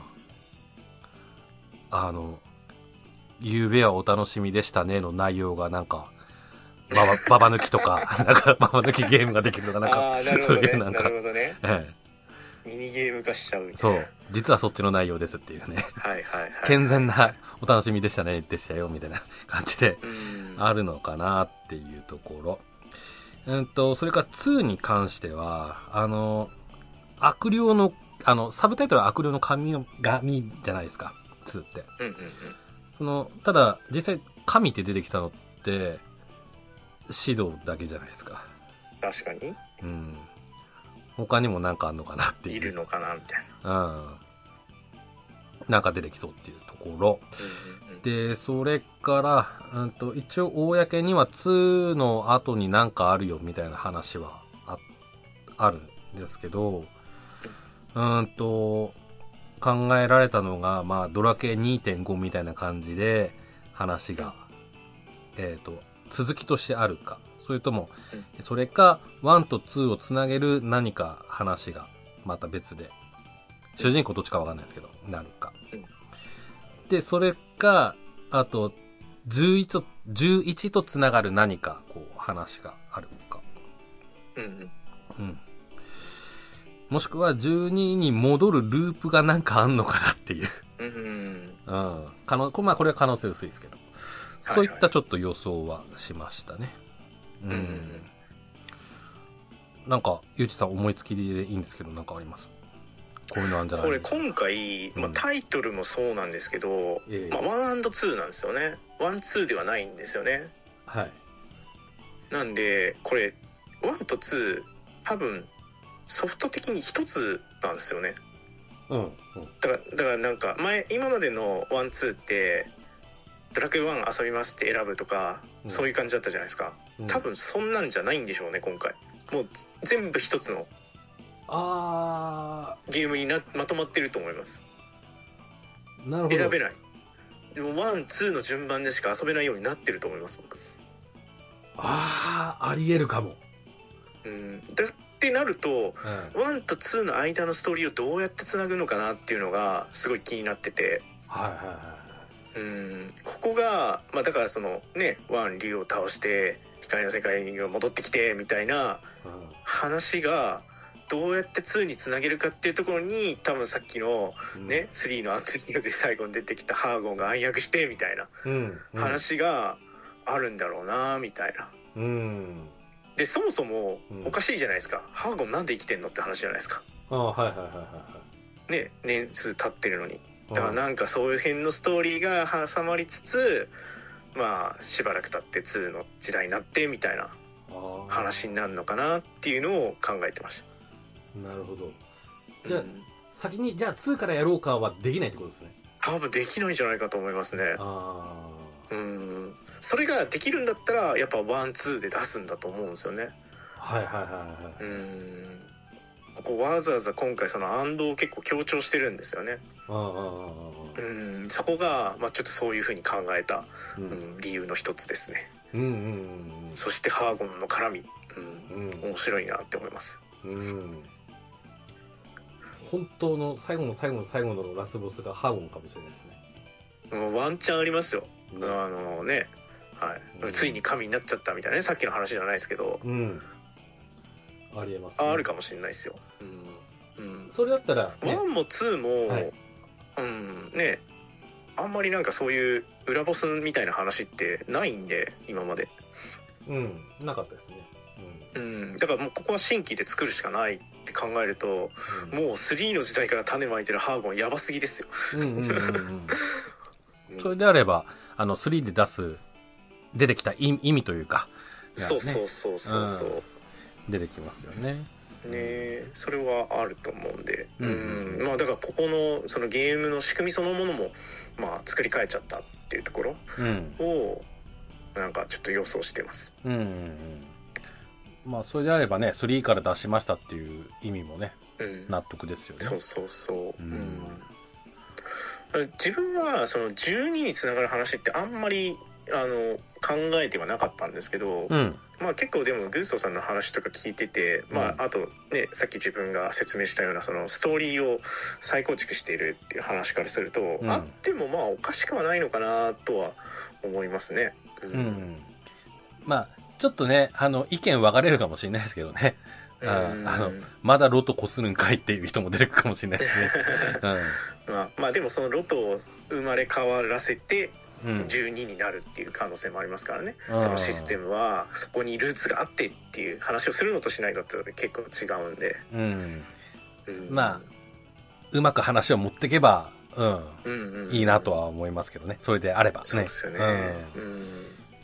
ああのゆうべはお楽しみでしたねの内容がなんかババババ抜きとかなんかババ抜きゲームができるとかなんかあなるほど、ね、そういうなんかなるほどね、ええ、ミニゲーム化しちゃうみたいな。 そう実はそっちの内容ですっていうねはいはいはい、はい、 健全なお楽しみでしたねでしたよみたいな感じであるのかなっていうところ。うんとそれからツーに関してはあの悪霊のあのサブタイトルは悪霊の神の神じゃないですかツーって、うんうんうん、そのただ実際神って出てきたのってシドだけじゃないですか。 確かに、 うん、他にもなんかあんのかなっていういるのかなみたいな、うん、 なんか出てきそうっていうところ、うんうんうん、でそれから、うん、と一応公にはツーの後になんかあるよみたいな話は あ, あるんですけど、うんと考えられたのが、まあ、ドラ系 にてんご みたいな感じで話が、えーと、続きとしてあるか、それとも、それかいちとにをつなげる何か話がまた別で、主人公どっちかわかんないですけど、なるか。で、それか、あと、じゅういちと、じゅういちとつながる何か、こう、話があるか。うんうん。うん。もしくはじゅうにに戻るループがなんかあんのかなっていう。うん。うん。可能、まあこれは可能性薄いですけど。そういったちょっと予想はしましたね。はいはい、うん。うん。なんか、ゆうちさん思いつきでいいんですけど、なんかあります？こういうのあるんじゃない？ これ今回、まあ、タイトルもそうなんですけど、うん、まあ、ワンアンドツーなんですよね。ワンツーではないんですよね。はい。なんで、これ、ワンとツー、多分、ソフト的に一つなんですよね。うん。うん、だから、だからなんか、前、今までのワンツーって、ドラクエワン遊びますって選ぶとか、うん、そういう感じだったじゃないですか。うん、多分そんなんじゃないんでしょうね、今回。もう全部一つのあゲームになまとまってると思います。なるほど。選べない。でもワン、ツーの順番でしか遊べないようになってると思います、僕。 ああ、ありえるかも。 うん。だってなると、うん、ワンとツーの間のストーリーをどうやってつなぐのかなっていうのがすごい気になってて。はいはいはい。うん。ここが、まあだからそのね、ワン、竜を倒して、光の世界に戻ってきてみたいな話が、どうやってツーにつなげるかっていうところに多分さっきのね、うん、スリーのアントニオで最後に出てきたハーゴンが暗躍してみたいな話があるんだろうなみたいな、うん、でそもそもおかしいじゃないですか、うん、ハーゴンなんで生きてんのって話じゃないですか。ああ、はいはいはいはいね、年数経ってるのに。だからなんかそういう辺のストーリーが挟まりつつ、まあしばらく経ってツーの時代になってみたいな話になるのかなっていうのを考えてました。 なるほど。じゃあ、うん、先にじゃあツーからやろうかはできないってことですね。 多分できないんじゃないかと思いますね。ああ。うん。それができるんだったらやっぱワン、ツーで出すんだと思うんですよね。はいはいはいはい。うん。ここわざわざ今回そのアンドを結構強調してるんですよね。ああ。うん。そこがまあちょっとそういう風に考えた、うんうん、理由の一つですね。うんうんうん。そしてハーゴンの絡み、うん、うん、面白いなって思います。うん。 本当の最後の最後の最後のラスボスがハーゴンかもしれないですね。もうワンチャンありますよ。うん、あのね、はい、うん、ついに神になっちゃったみたいなね、さっきの話じゃないですけど、うん、 ありえます、 ね、あ, あるかもしれないですよ。 うんうん、それだったら、 ね、ワンもツーも、はい、うんね、あんまりなんかそういう裏ボスみたいな話ってないんで今まで。 うん、なかったですね。 うん、だからもうここは新規で作るしかないって考えると、うん、もうスリーの時代から種まいてるハーゴンやばすぎですよ。うんうんうんうん、それであればあのスリーで出す出てきた意味というか、 ね、そうそうそうそうそう、うん、 出てきますよね。 ね、それはあると思うんで、うんうんうん、まあだからここのそのゲームの仕組みそのものもまあ作り変えちゃったっていうところをなんかちょっと予想してます。うんうんうん、 まあそれであればね、スリーから出しましたっていう意味もね、うん、納得ですよね。 そうそうそう。うん、自分はそのじゅうににつながる話ってあんまりあの考えてはなかったんですけど、うん、まあ結構でもグーストさんの話とか聞いてて、うん、まああとねさっき自分が説明したようなそのストーリーを再構築しているっていう話からすると、うん、あってもまあおかしくはないのかなとは思いますね。うん、うん、 まあちょっとね、あの、意見分かれるかもしれないですけどね。ああの、まだロトこするんかいっていう人も出てくるかもしれないですね。 うん、まあ、まあでもそのロトを生まれ変わらせて、じゅうにになるっていう可能性もありますからね。うん、そのシステムは、そこにルーツがあってっていう話をするのとしないのと結構違うんで。うんうん、まあ、うまく話を持っていけば、うん、うんうんうん、いいなとは思いますけどね。それであればね。 そうですよね。うん、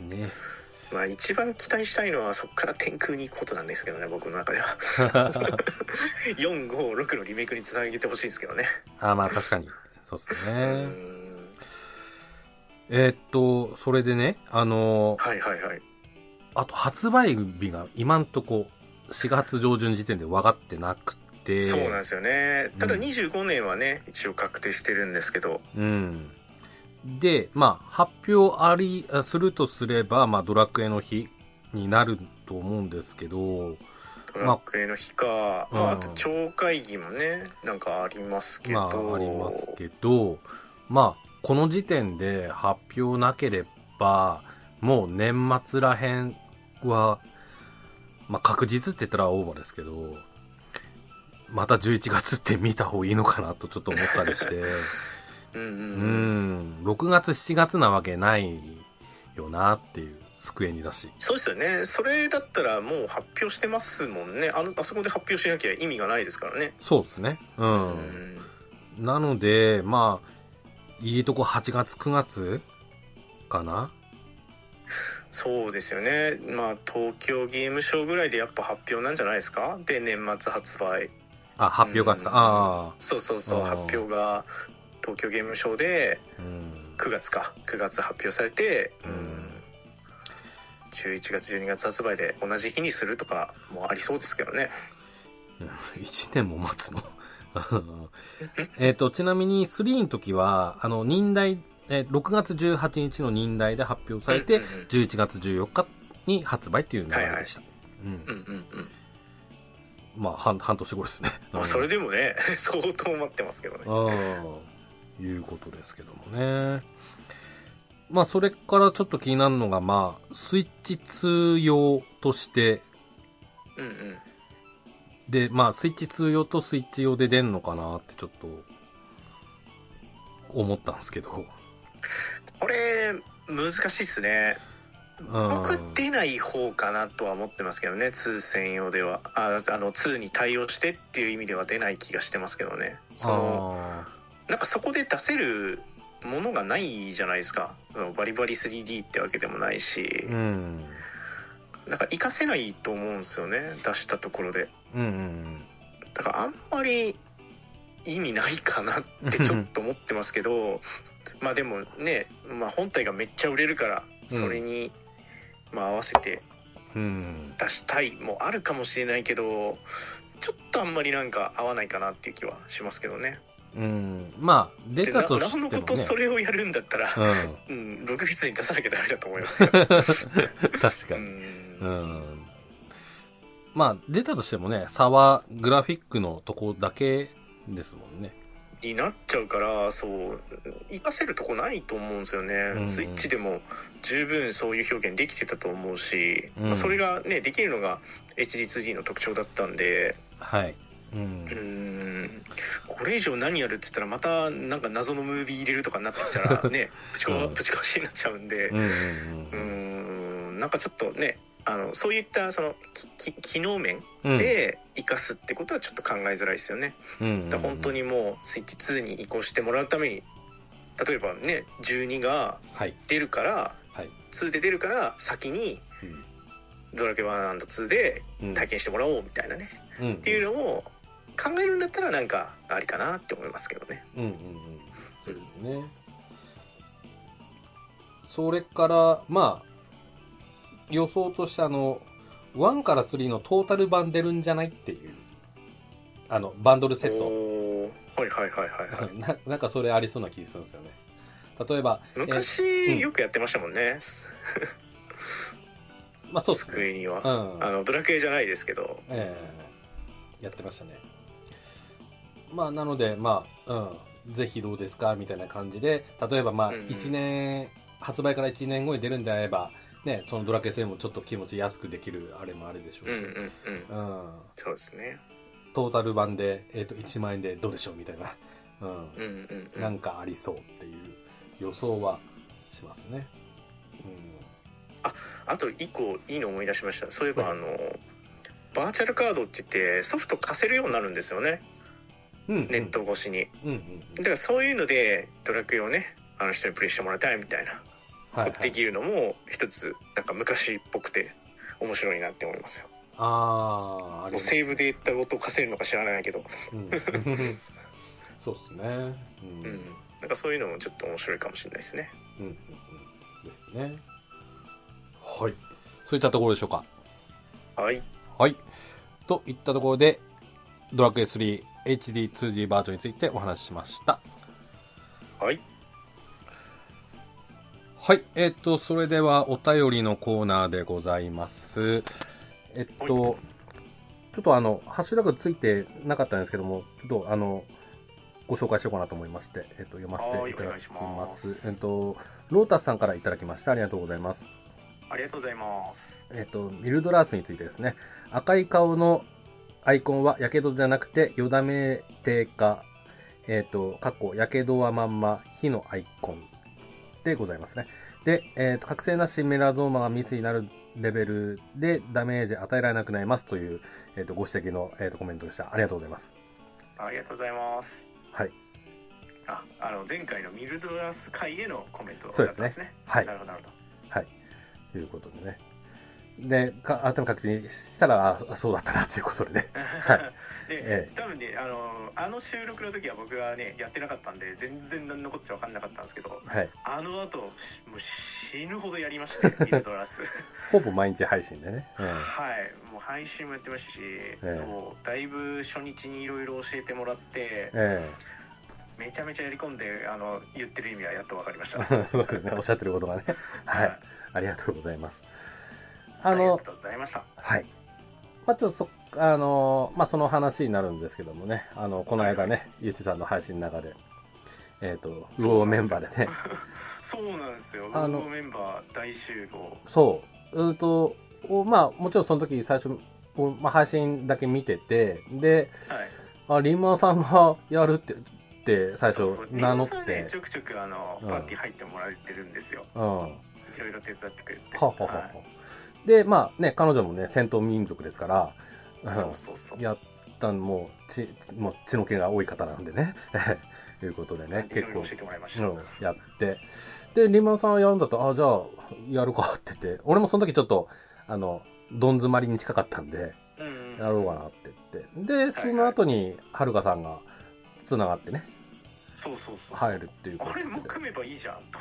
ね。まあ一番期待したいのはそこから天空に行くことなんですけどね、僕の中では。よん、ご、ろくのリメイクにつなげてほしいですけどね。 ああまあ確かに。そうっすね。えー、っと、それでね、あのー、はいはいはい。あと発売日が今んとこしがつ上旬時点で分かってなくて、 で、 そうなんですよね。ただにじゅうごねんはね、うん、一応確定してるんですけど、 うん、で、まあ、発表ありするとすれば、まあ、ドラクエの日になると思うんですけど、 ドラクエの日か、まあ、まあ、あとうん、 超会議もね、なんかありますけど、 まあ、ありますけど、まあ、この時点で発表なければ、もう年末らへんは、まあ、確実って言ったらオーバーですけど、またじゅういちがつって見た方がいいのかなとちょっと思ったりして、 うんうん、うん、 うん、ろくがつ、しちがつなわけないよなっていう、机にだし。 そうですよね。それだったらもう発表してますもんね。あの、あそこで発表しなきゃ意味がないですからね。 そうですね。うん。うん、なので、まあ、いいとこはちがつ、くがつかな。 そうですよね。まあ、東京ゲームショウぐらいでやっぱ発表なんじゃないですか。で、年末発売。 あ、発表がですか。ああ。 そうそうそう、発表が東京ゲームショウでくがつか、くがつ発表されて、うん、じゅういちがつじゅうにがつ発売で同じ日にするとかもありそうですけどね。 いちねんも待つのえっとちなみにスリーの時はあの任代、えろくがつじゅうはちにちの任代で発表されて、うんうんうん、じゅういちがつじゅうよっかに発売っていう流れでした。まあ 半, 半年後ですね。 まあ、それでもね相当待ってますけどね。 あいうことですけどもね。まあそれからちょっと気になるのが、まあスイッチツー用として、 うんうん、 でまあスイッチツー用とスイッチ用で出んのかなってちょっと思ったんですけど、 これ難しいっすね。僕は出ない方かなとは思ってますけどね。ツー専用ではああのツーに対応してっていう意味では出ない気がしてますけどね。そのなんかそこで出せるものがないじゃないですか。バリバリ スリーディー ってわけでもないし、うん、なんか活かせないと思うんですよね、出したところで、うんうん、だからあんまり意味ないかなってちょっと思ってますけどまあでもね、まあ、本体がめっちゃ売れるからそれに、うん、まあ、合わせて出したいもあるかもしれないけど、ちょっとあんまりなんか合わないかなっていう気はしますけどね。 うん、まあ出たとしても、ね、 なおのことそれをやるんだったら、うんうん、ろくがつに出さなきゃダメだと思いますよ確かに、うん、うん、まあ出たとしてもね、差はグラフィックのとこだけですもんねになっちゃうから、そう活かせるとこないと思うんですよね、うんうん、スイッチでも十分そういう表現できてたと思うし、うんまあ、それがねできるのが エイチディーツーディー の特徴だったんで、 はいうん、うーんこれ以上何やるって言ったらまたなんか謎のムービー入れるとかになってきたらねプチコプチコシになっちゃうんで、うんうんうん、うんなんかちょっとねあのそういったその機能面で生かすってことはちょっと考えづらいですよね、うんうんうん、だ本当にもうスイッチツーに移行してもらうために例えばねじゅうにが出るから、はいはい、ツーで出るから先にドラクエワン&ツーで体験してもらおうみたいなね、うん、っていうのを考えるんだったらなんかありかなって思いますけどね。うんうんうん。 そうですね。それからまあ予想としてあのワンからスリーのトータル版出るんじゃないっていうあのバンドルセット。 おはいはいはいはい、はいな。なんかそれありそうな気がするんですよね。例えば昔、えー、よくやってましたもんね。うん、まあそうですね。机には、うん、あのドラクエじゃないですけど。えー、やってましたね。まあなのでまあ、うん、ぜひどうですかみたいな感じで例えばまあいちねん、うんうん、発売からいちねんごに出るんであればねそのドラクエセールもちょっと気持ち安くできるあれもあれでしょうし、うんうんうんうん、そうですね。 トータル版で、えー、といちまん円でどうでしょうみたいな、うんうんうんうん、なんかありそうっていう予想はしますね、 うん、ああといっこいいの思い出しました。そういえば、はい、あのバーチャルカードって言ってソフト貸せるようになるんですよね、うんうん、ネット越しに、うんうんうん、だからそういうのでドラクエをねあの人にプレイしてもらいたいみたいなことできるのも一つなんか昔っぽくて面白いなって思いますよ。ああ、もうセーブデータごと貸せるのか知らないけど、うん、 そうですね、うんうん、なんかそういうのもちょっと面白いかもしれないですね。うんうんうん、 ですね。はい、そういったところでしょうか。 はいはいといったところでドラクエスリー エイチディーツージー バージョンについてお話ししました。 はいはい、えっとそれではお便りのコーナーでございます。えっと、はい、ちょっとあのハッシュタグついてなかったんですけども、ちょっとあのご紹介しようかなと思いまして、えっと読ませていただきます。えっとロータスさんからいただきました。ありがとうございます。 ありがとうございます。 えっとミルドラースについてですね。赤い顔のアイコンはやけどじゃなくてよだめ低下、えっと過去やけどはまんま火のアイコンでございますね。で、えーと、覚醒なしメラゾーマがミスになるレベルでダメージ与えられなくなりますという、えーと、ご指摘の、えーと、コメントでした。ありがとうございます。 ありがとうございます。 はい。 あ、あの前回のミルドラス会へのコメントだったんですね。 そうですね。はい。 なるほどなるほど。 はい。ということでね。で、か改め確認したら、あ、そうだったなということでね。はい。 で、ええ、多分ね、あの、あの収録の時は僕はね、やってなかったんで、全然何のこっちゃ分かんなかったんですけど、はい、あの後、もう死ぬほどやりまして、ミルドラス。 ほぼ毎日配信でね。 うん、はい。もう配信もやってましたし、ええ、そう、だいぶ初日にいろいろ教えてもらって、ええ、めちゃめちゃやり込んで、あの、言ってる意味はやっと分かりました。 そうですね、おっしゃってることがね。はい。はい、ありがとうございます。 あの、ありがとうございました。 はい。まあ、ちょっとそ、あの、まあ、その話になるんですけどもね、あの、この間ね、はいはい、ゆうちさんの配信の中で、えっ、ー、と、ウォーメンバーでね。 そうなんですよ。ウォーメンバー大集合。 そう。うんと、まあ、もちろんその時最初、まあ、配信だけ見てて、で、はい、あ、リンマーさんがやるってって最初名乗って。そうそう、ね、 ちょくちょくあの、うん、パーティー入ってもらえてるんですよ。うん。いろいろ手伝ってくれて。はははは。はい、 で、まあね、彼女もね、戦闘民族ですから、 うん、そうそうそう。 やったのも血、もう血の気が多い方なんでね。ということでね、結構、うん、やって。で、リンマンさんやるんだったら、あ、じゃあ、やるかって言って、俺もその時ちょっと、あの、どん詰まりに近かったんで、やろうかなって言って。で、その後に、はるかさんが繋がってね、 そうそうそう。 入るっていうことで。 あれも組めばいいじゃん。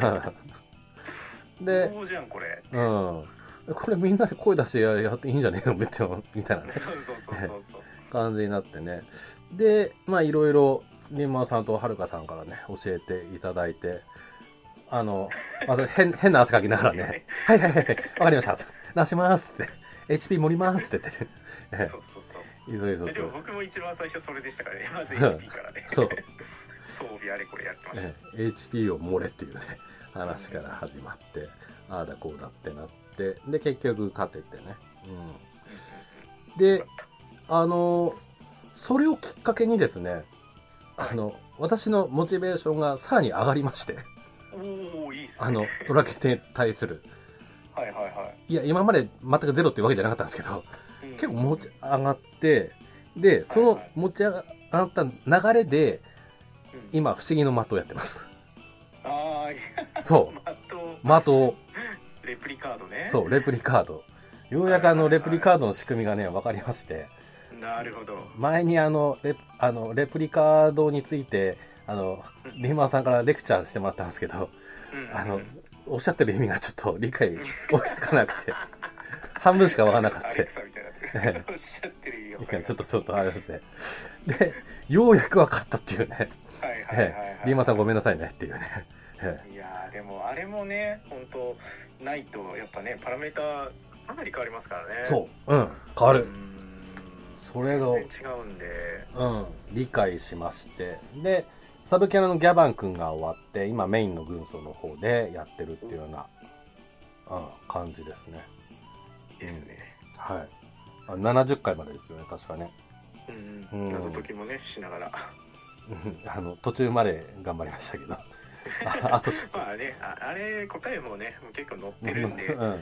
で、 どうじゃん、これ。 うん。これみんなで声出してやっていいんじゃねえのみたいなね。 そうそうそうそう。 感じになってね。で、まあいろいろ、リンマーさんとはるかさんからね、教えていただいて、あの、あの変変な汗かきながらね、はいはいはい、わかりました、出しますって、エイチピー 盛りますって言って、 そうそうそう。 いぞいぞと。 でも僕も一番最初それでしたからね、まず エイチピー からね。そう。装備あれこれやってました。 エイチピー を盛れっていうね、話から始まって、ああだこうだってなって、で、結局勝ててね。うん。で、あの、それをきっかけにですね、あの、はい、私のモチベーションがさらに上がりまして。 おー、いいっすね。 あの、ドラケンに対する。 はいはいはい。 いや、今まで全くゼロっていうわけじゃなかったんですけど、うん、結構持ち上がって、で、その持ち上がった流れで、うん、今、不思議の的をやってます。 ああ、 そう。的を。 レプリカードね。 そう、レプリカード。ようやくあの、レプリカードの仕組みがね、分かりまして。 なるほど。 前にあの、レあのレプリカードについて、あの、リーマーさんからレクチャーしてもらったんですけど、うん、あの、おっしゃってる意味がちょっと理解追いつかなくて、半分しか分からなかった。アレクサみたいなってる。おっしゃってる意味がちょっとちょっとあれで。で、ようやく分かったっていうね。はいはいはい、はい。リーマーさんごめんなさいねっていうね。 いやー、でもあれもね、本当ないと、やっぱね、パラメーターかなり変わりますからね。 そう、うん、変わる。それが、 全然違うんで。 うん、理解しまして。で、サブキャラのギャバン君が終わって、今メインの軍曹の方でやってるっていうような、うん、感じですね。 ですね。 うん、はい。あななじゅっかいまでですよね、確かね。 うん、うん、謎解きもね、しながら。 あの、途中まで頑張りましたけど。 あ, あとまあね、あ, あれ答えもねもう結構載ってるんで、うん、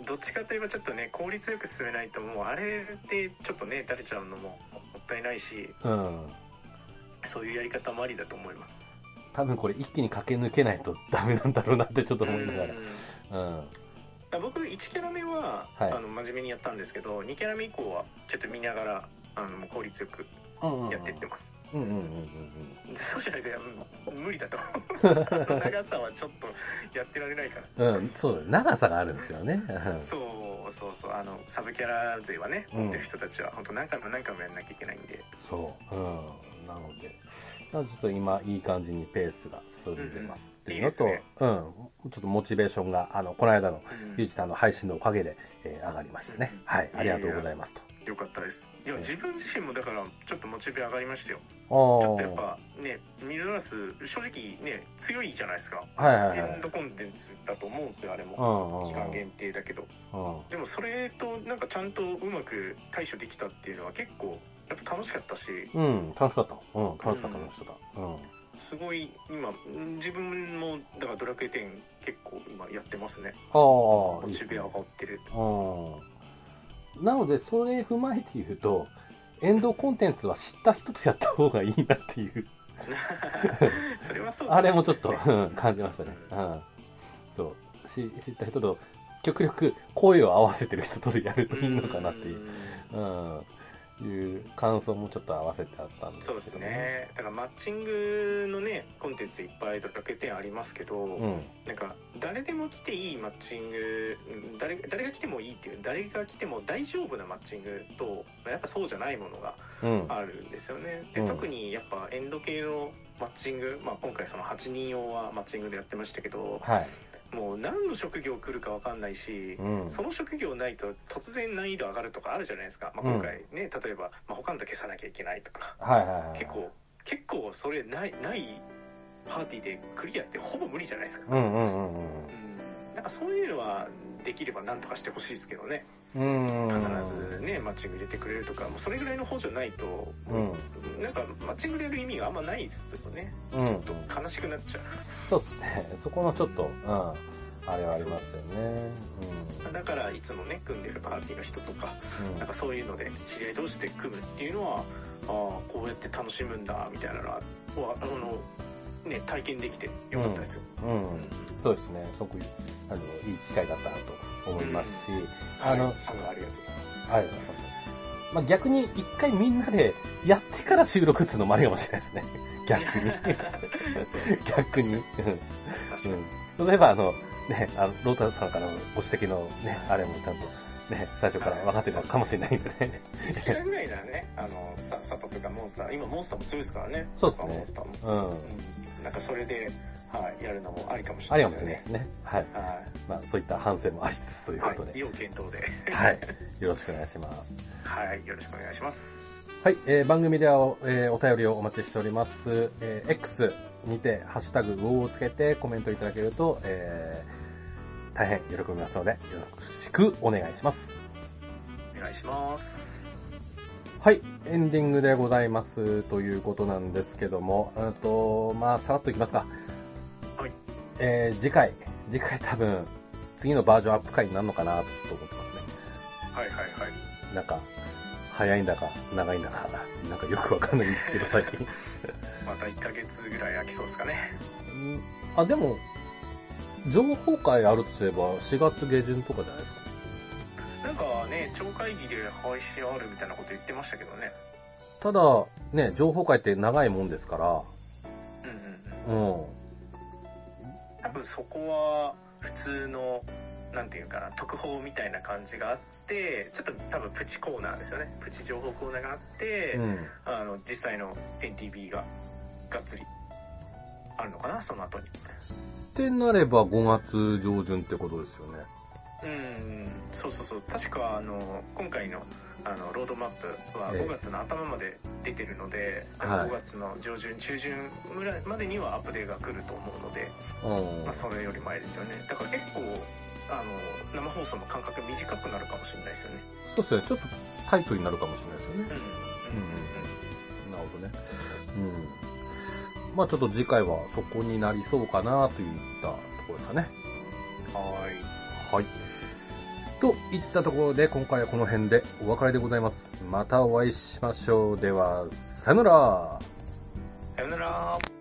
どっちかといえばちょっとね効率よく進めないともうあれってちょっとね垂れちゃうのももったいないし、うん、そういうやり方もありだと思います。 多分これ一気に駆け抜けないとダメなんだろうなってちょっと思いながら、うんうん、 僕いちキャラ目は、はい、あの真面目にやったんですけどにキャラ目以降はちょっと見ながらあの効率よくやっていってます。うんうんうんうんうん、そうじゃないと無理だと長さはちょっとやってられないから。 うん、そうだ、長さがあるんですよね。 そうそうそうそう、あのサブキャラ勢はね、持ってる人たちは本当何回も何回もやんなきゃいけないんで。 そう、うん、なのでちょっと今いい感じにペースが進んでますっていうのと、うん、うん、ちょっとモチベーションがあのこの間のゆうじさんの配信のおかげで、えー、上がりましたね、うん、はい、ありがとうございますと。 よかったです。いや、自分自身もだからちょっとモチベ上がりましたよ。ちょっとやっぱね、ミルドラス正直ね強いじゃないですか。 はいはいはい、 エンドコンテンツだと思うんですよ、あれも期間限定だけど。でもそれとなんかちゃんとうまく対処できたっていうのは結構やっぱ楽しかったし。 うん、楽しかった。うん、楽しかった楽しかった。うん。 すごい今自分もだからドラクエテン結構今やってますね。 ああ、 モチベ上がってる。 うん。なので、それ踏まえて言うと、エンドコンテンツは知った人とやった方がいいなっていう。 それはそう、 ね、あれもちょっと、うん、感じましたね。うん。そう。知った人と、極力声を合わせてる人とやるといいのかなっていう。うん。いう感想もちょっと合わせてあったんですけど、ね、 そうですね。だからマッチングのねコンテンツいっぱいドラクエテンありますけど、うん、なんか誰でも来ていいマッチング、誰誰が来てもいいっていう、誰が来ても大丈夫なマッチングとやっぱそうじゃないものがあるんですよね。うん、で特にやっぱエンド系のマッチング、まあ今回そのはちにん用はマッチングでやってましたけど。はい、もう何の職業来るか分かんないし、うん、その職業ないと突然難易度上がるとかあるじゃないですか、まあ、今回ね、うん、例えば、まあ、他のと消さなきゃいけないとか、はいはいはい、結構結構それないないパーティーでクリアってほぼ無理じゃないですか。うんうんうんうん、うん、なんかそういうのはできれば何とかしてほしいですけどね。うん必ずねマッチング入れてくれるとか、もうそれぐらいの方じゃないと、うん、なんかマッチングでやる意味があんまないですけどね、うん、ちょっと悲しくなっちゃう。 そうですね、そこのちょっと、うん、あれはありますよね。 うん、だからいつもね組んでるパーティーの人とか、うん、なんかそういうので知り合い同士で組むっていうのは、ああこうやって楽しむんだみたいなのはあのね体験できてよかったですよ。うんうんうん、 そうですね、すごくあのいい機会だったなと思いますし、うん、 あの、はい、さんがありがとうございます。 ありがとうございます。まあ、逆に一回みんなでやってから収録っていうのもありかもしれないですね。逆に。逆に。うん、例えばあの、ね、あの、ロータさんからのご指摘のね、あれもちゃんとね、最初から分かってたかもしれないんでね。 いくらぐらいならね、あの、ササトとかモンスター、今モンスターも強いですからね。 そうですね。 モンスターも。うん。なんかそれで、はい、やるのもありかもしれないですね。ありかもしれないですね。はい。はい、まあ、そういった反省もありつつということで。 はい、要検討で。 はい。よろしくお願いします。 はい、よろしくお願いします。 はい、えー、番組では、えー、お便りをお待ちしております。えー、X にて、ハッシュタグ、ウォーをつけてコメントいただけると、えー、大変喜びますので、よろしくお願いします。 お願いします。 はい、エンディングでございますということなんですけども、あと、まあ、さらっといきますか。 はい。 えー、次回、次回多分、次のバージョンアップ回になるのかなと思ってますね。 はいはいはい。 なんか、早いんだか、長いんだか、なんかよくわかんないんですけど、最近。 またいっかげつぐらい空きそうですかね。 あ、でも、情報会あるとすれば、しがつ下旬とかじゃないですか。 なんかね、超会議で配信あるみたいなこと言ってましたけどね。 ただ、ね、情報会って長いもんですから、 うんうんうん。うん。多分そこは、普通の、なんていうかな、特報みたいな感じがあって、ちょっと多分プチコーナーですよね。プチ情報コーナーがあって、うん、あの、実際の エヌティービー ががっつりあるのかな、その後に。 ってなればごがつ上旬ってことですよね。 うん、そうそうそう。確か、あの、今回の、あの、ロードマップはごがつの頭まで出てるので、えー、ごがつの上旬、中旬ぐらいまでにはアップデートが来ると思うので、まあ、それより前ですよね。だから結構、あの、生放送の間隔短くなるかもしれないですよね。 そうですね。ちょっとタイトになるかもしれないですよね。うん。うんうんうん。なるほどね。うん。まあちょっと次回はそこになりそうかなといったところですかね。 はい。 はい。といったところで今回はこの辺でお別れでございます。またお会いしましょう。では、さよなら。 さよなら。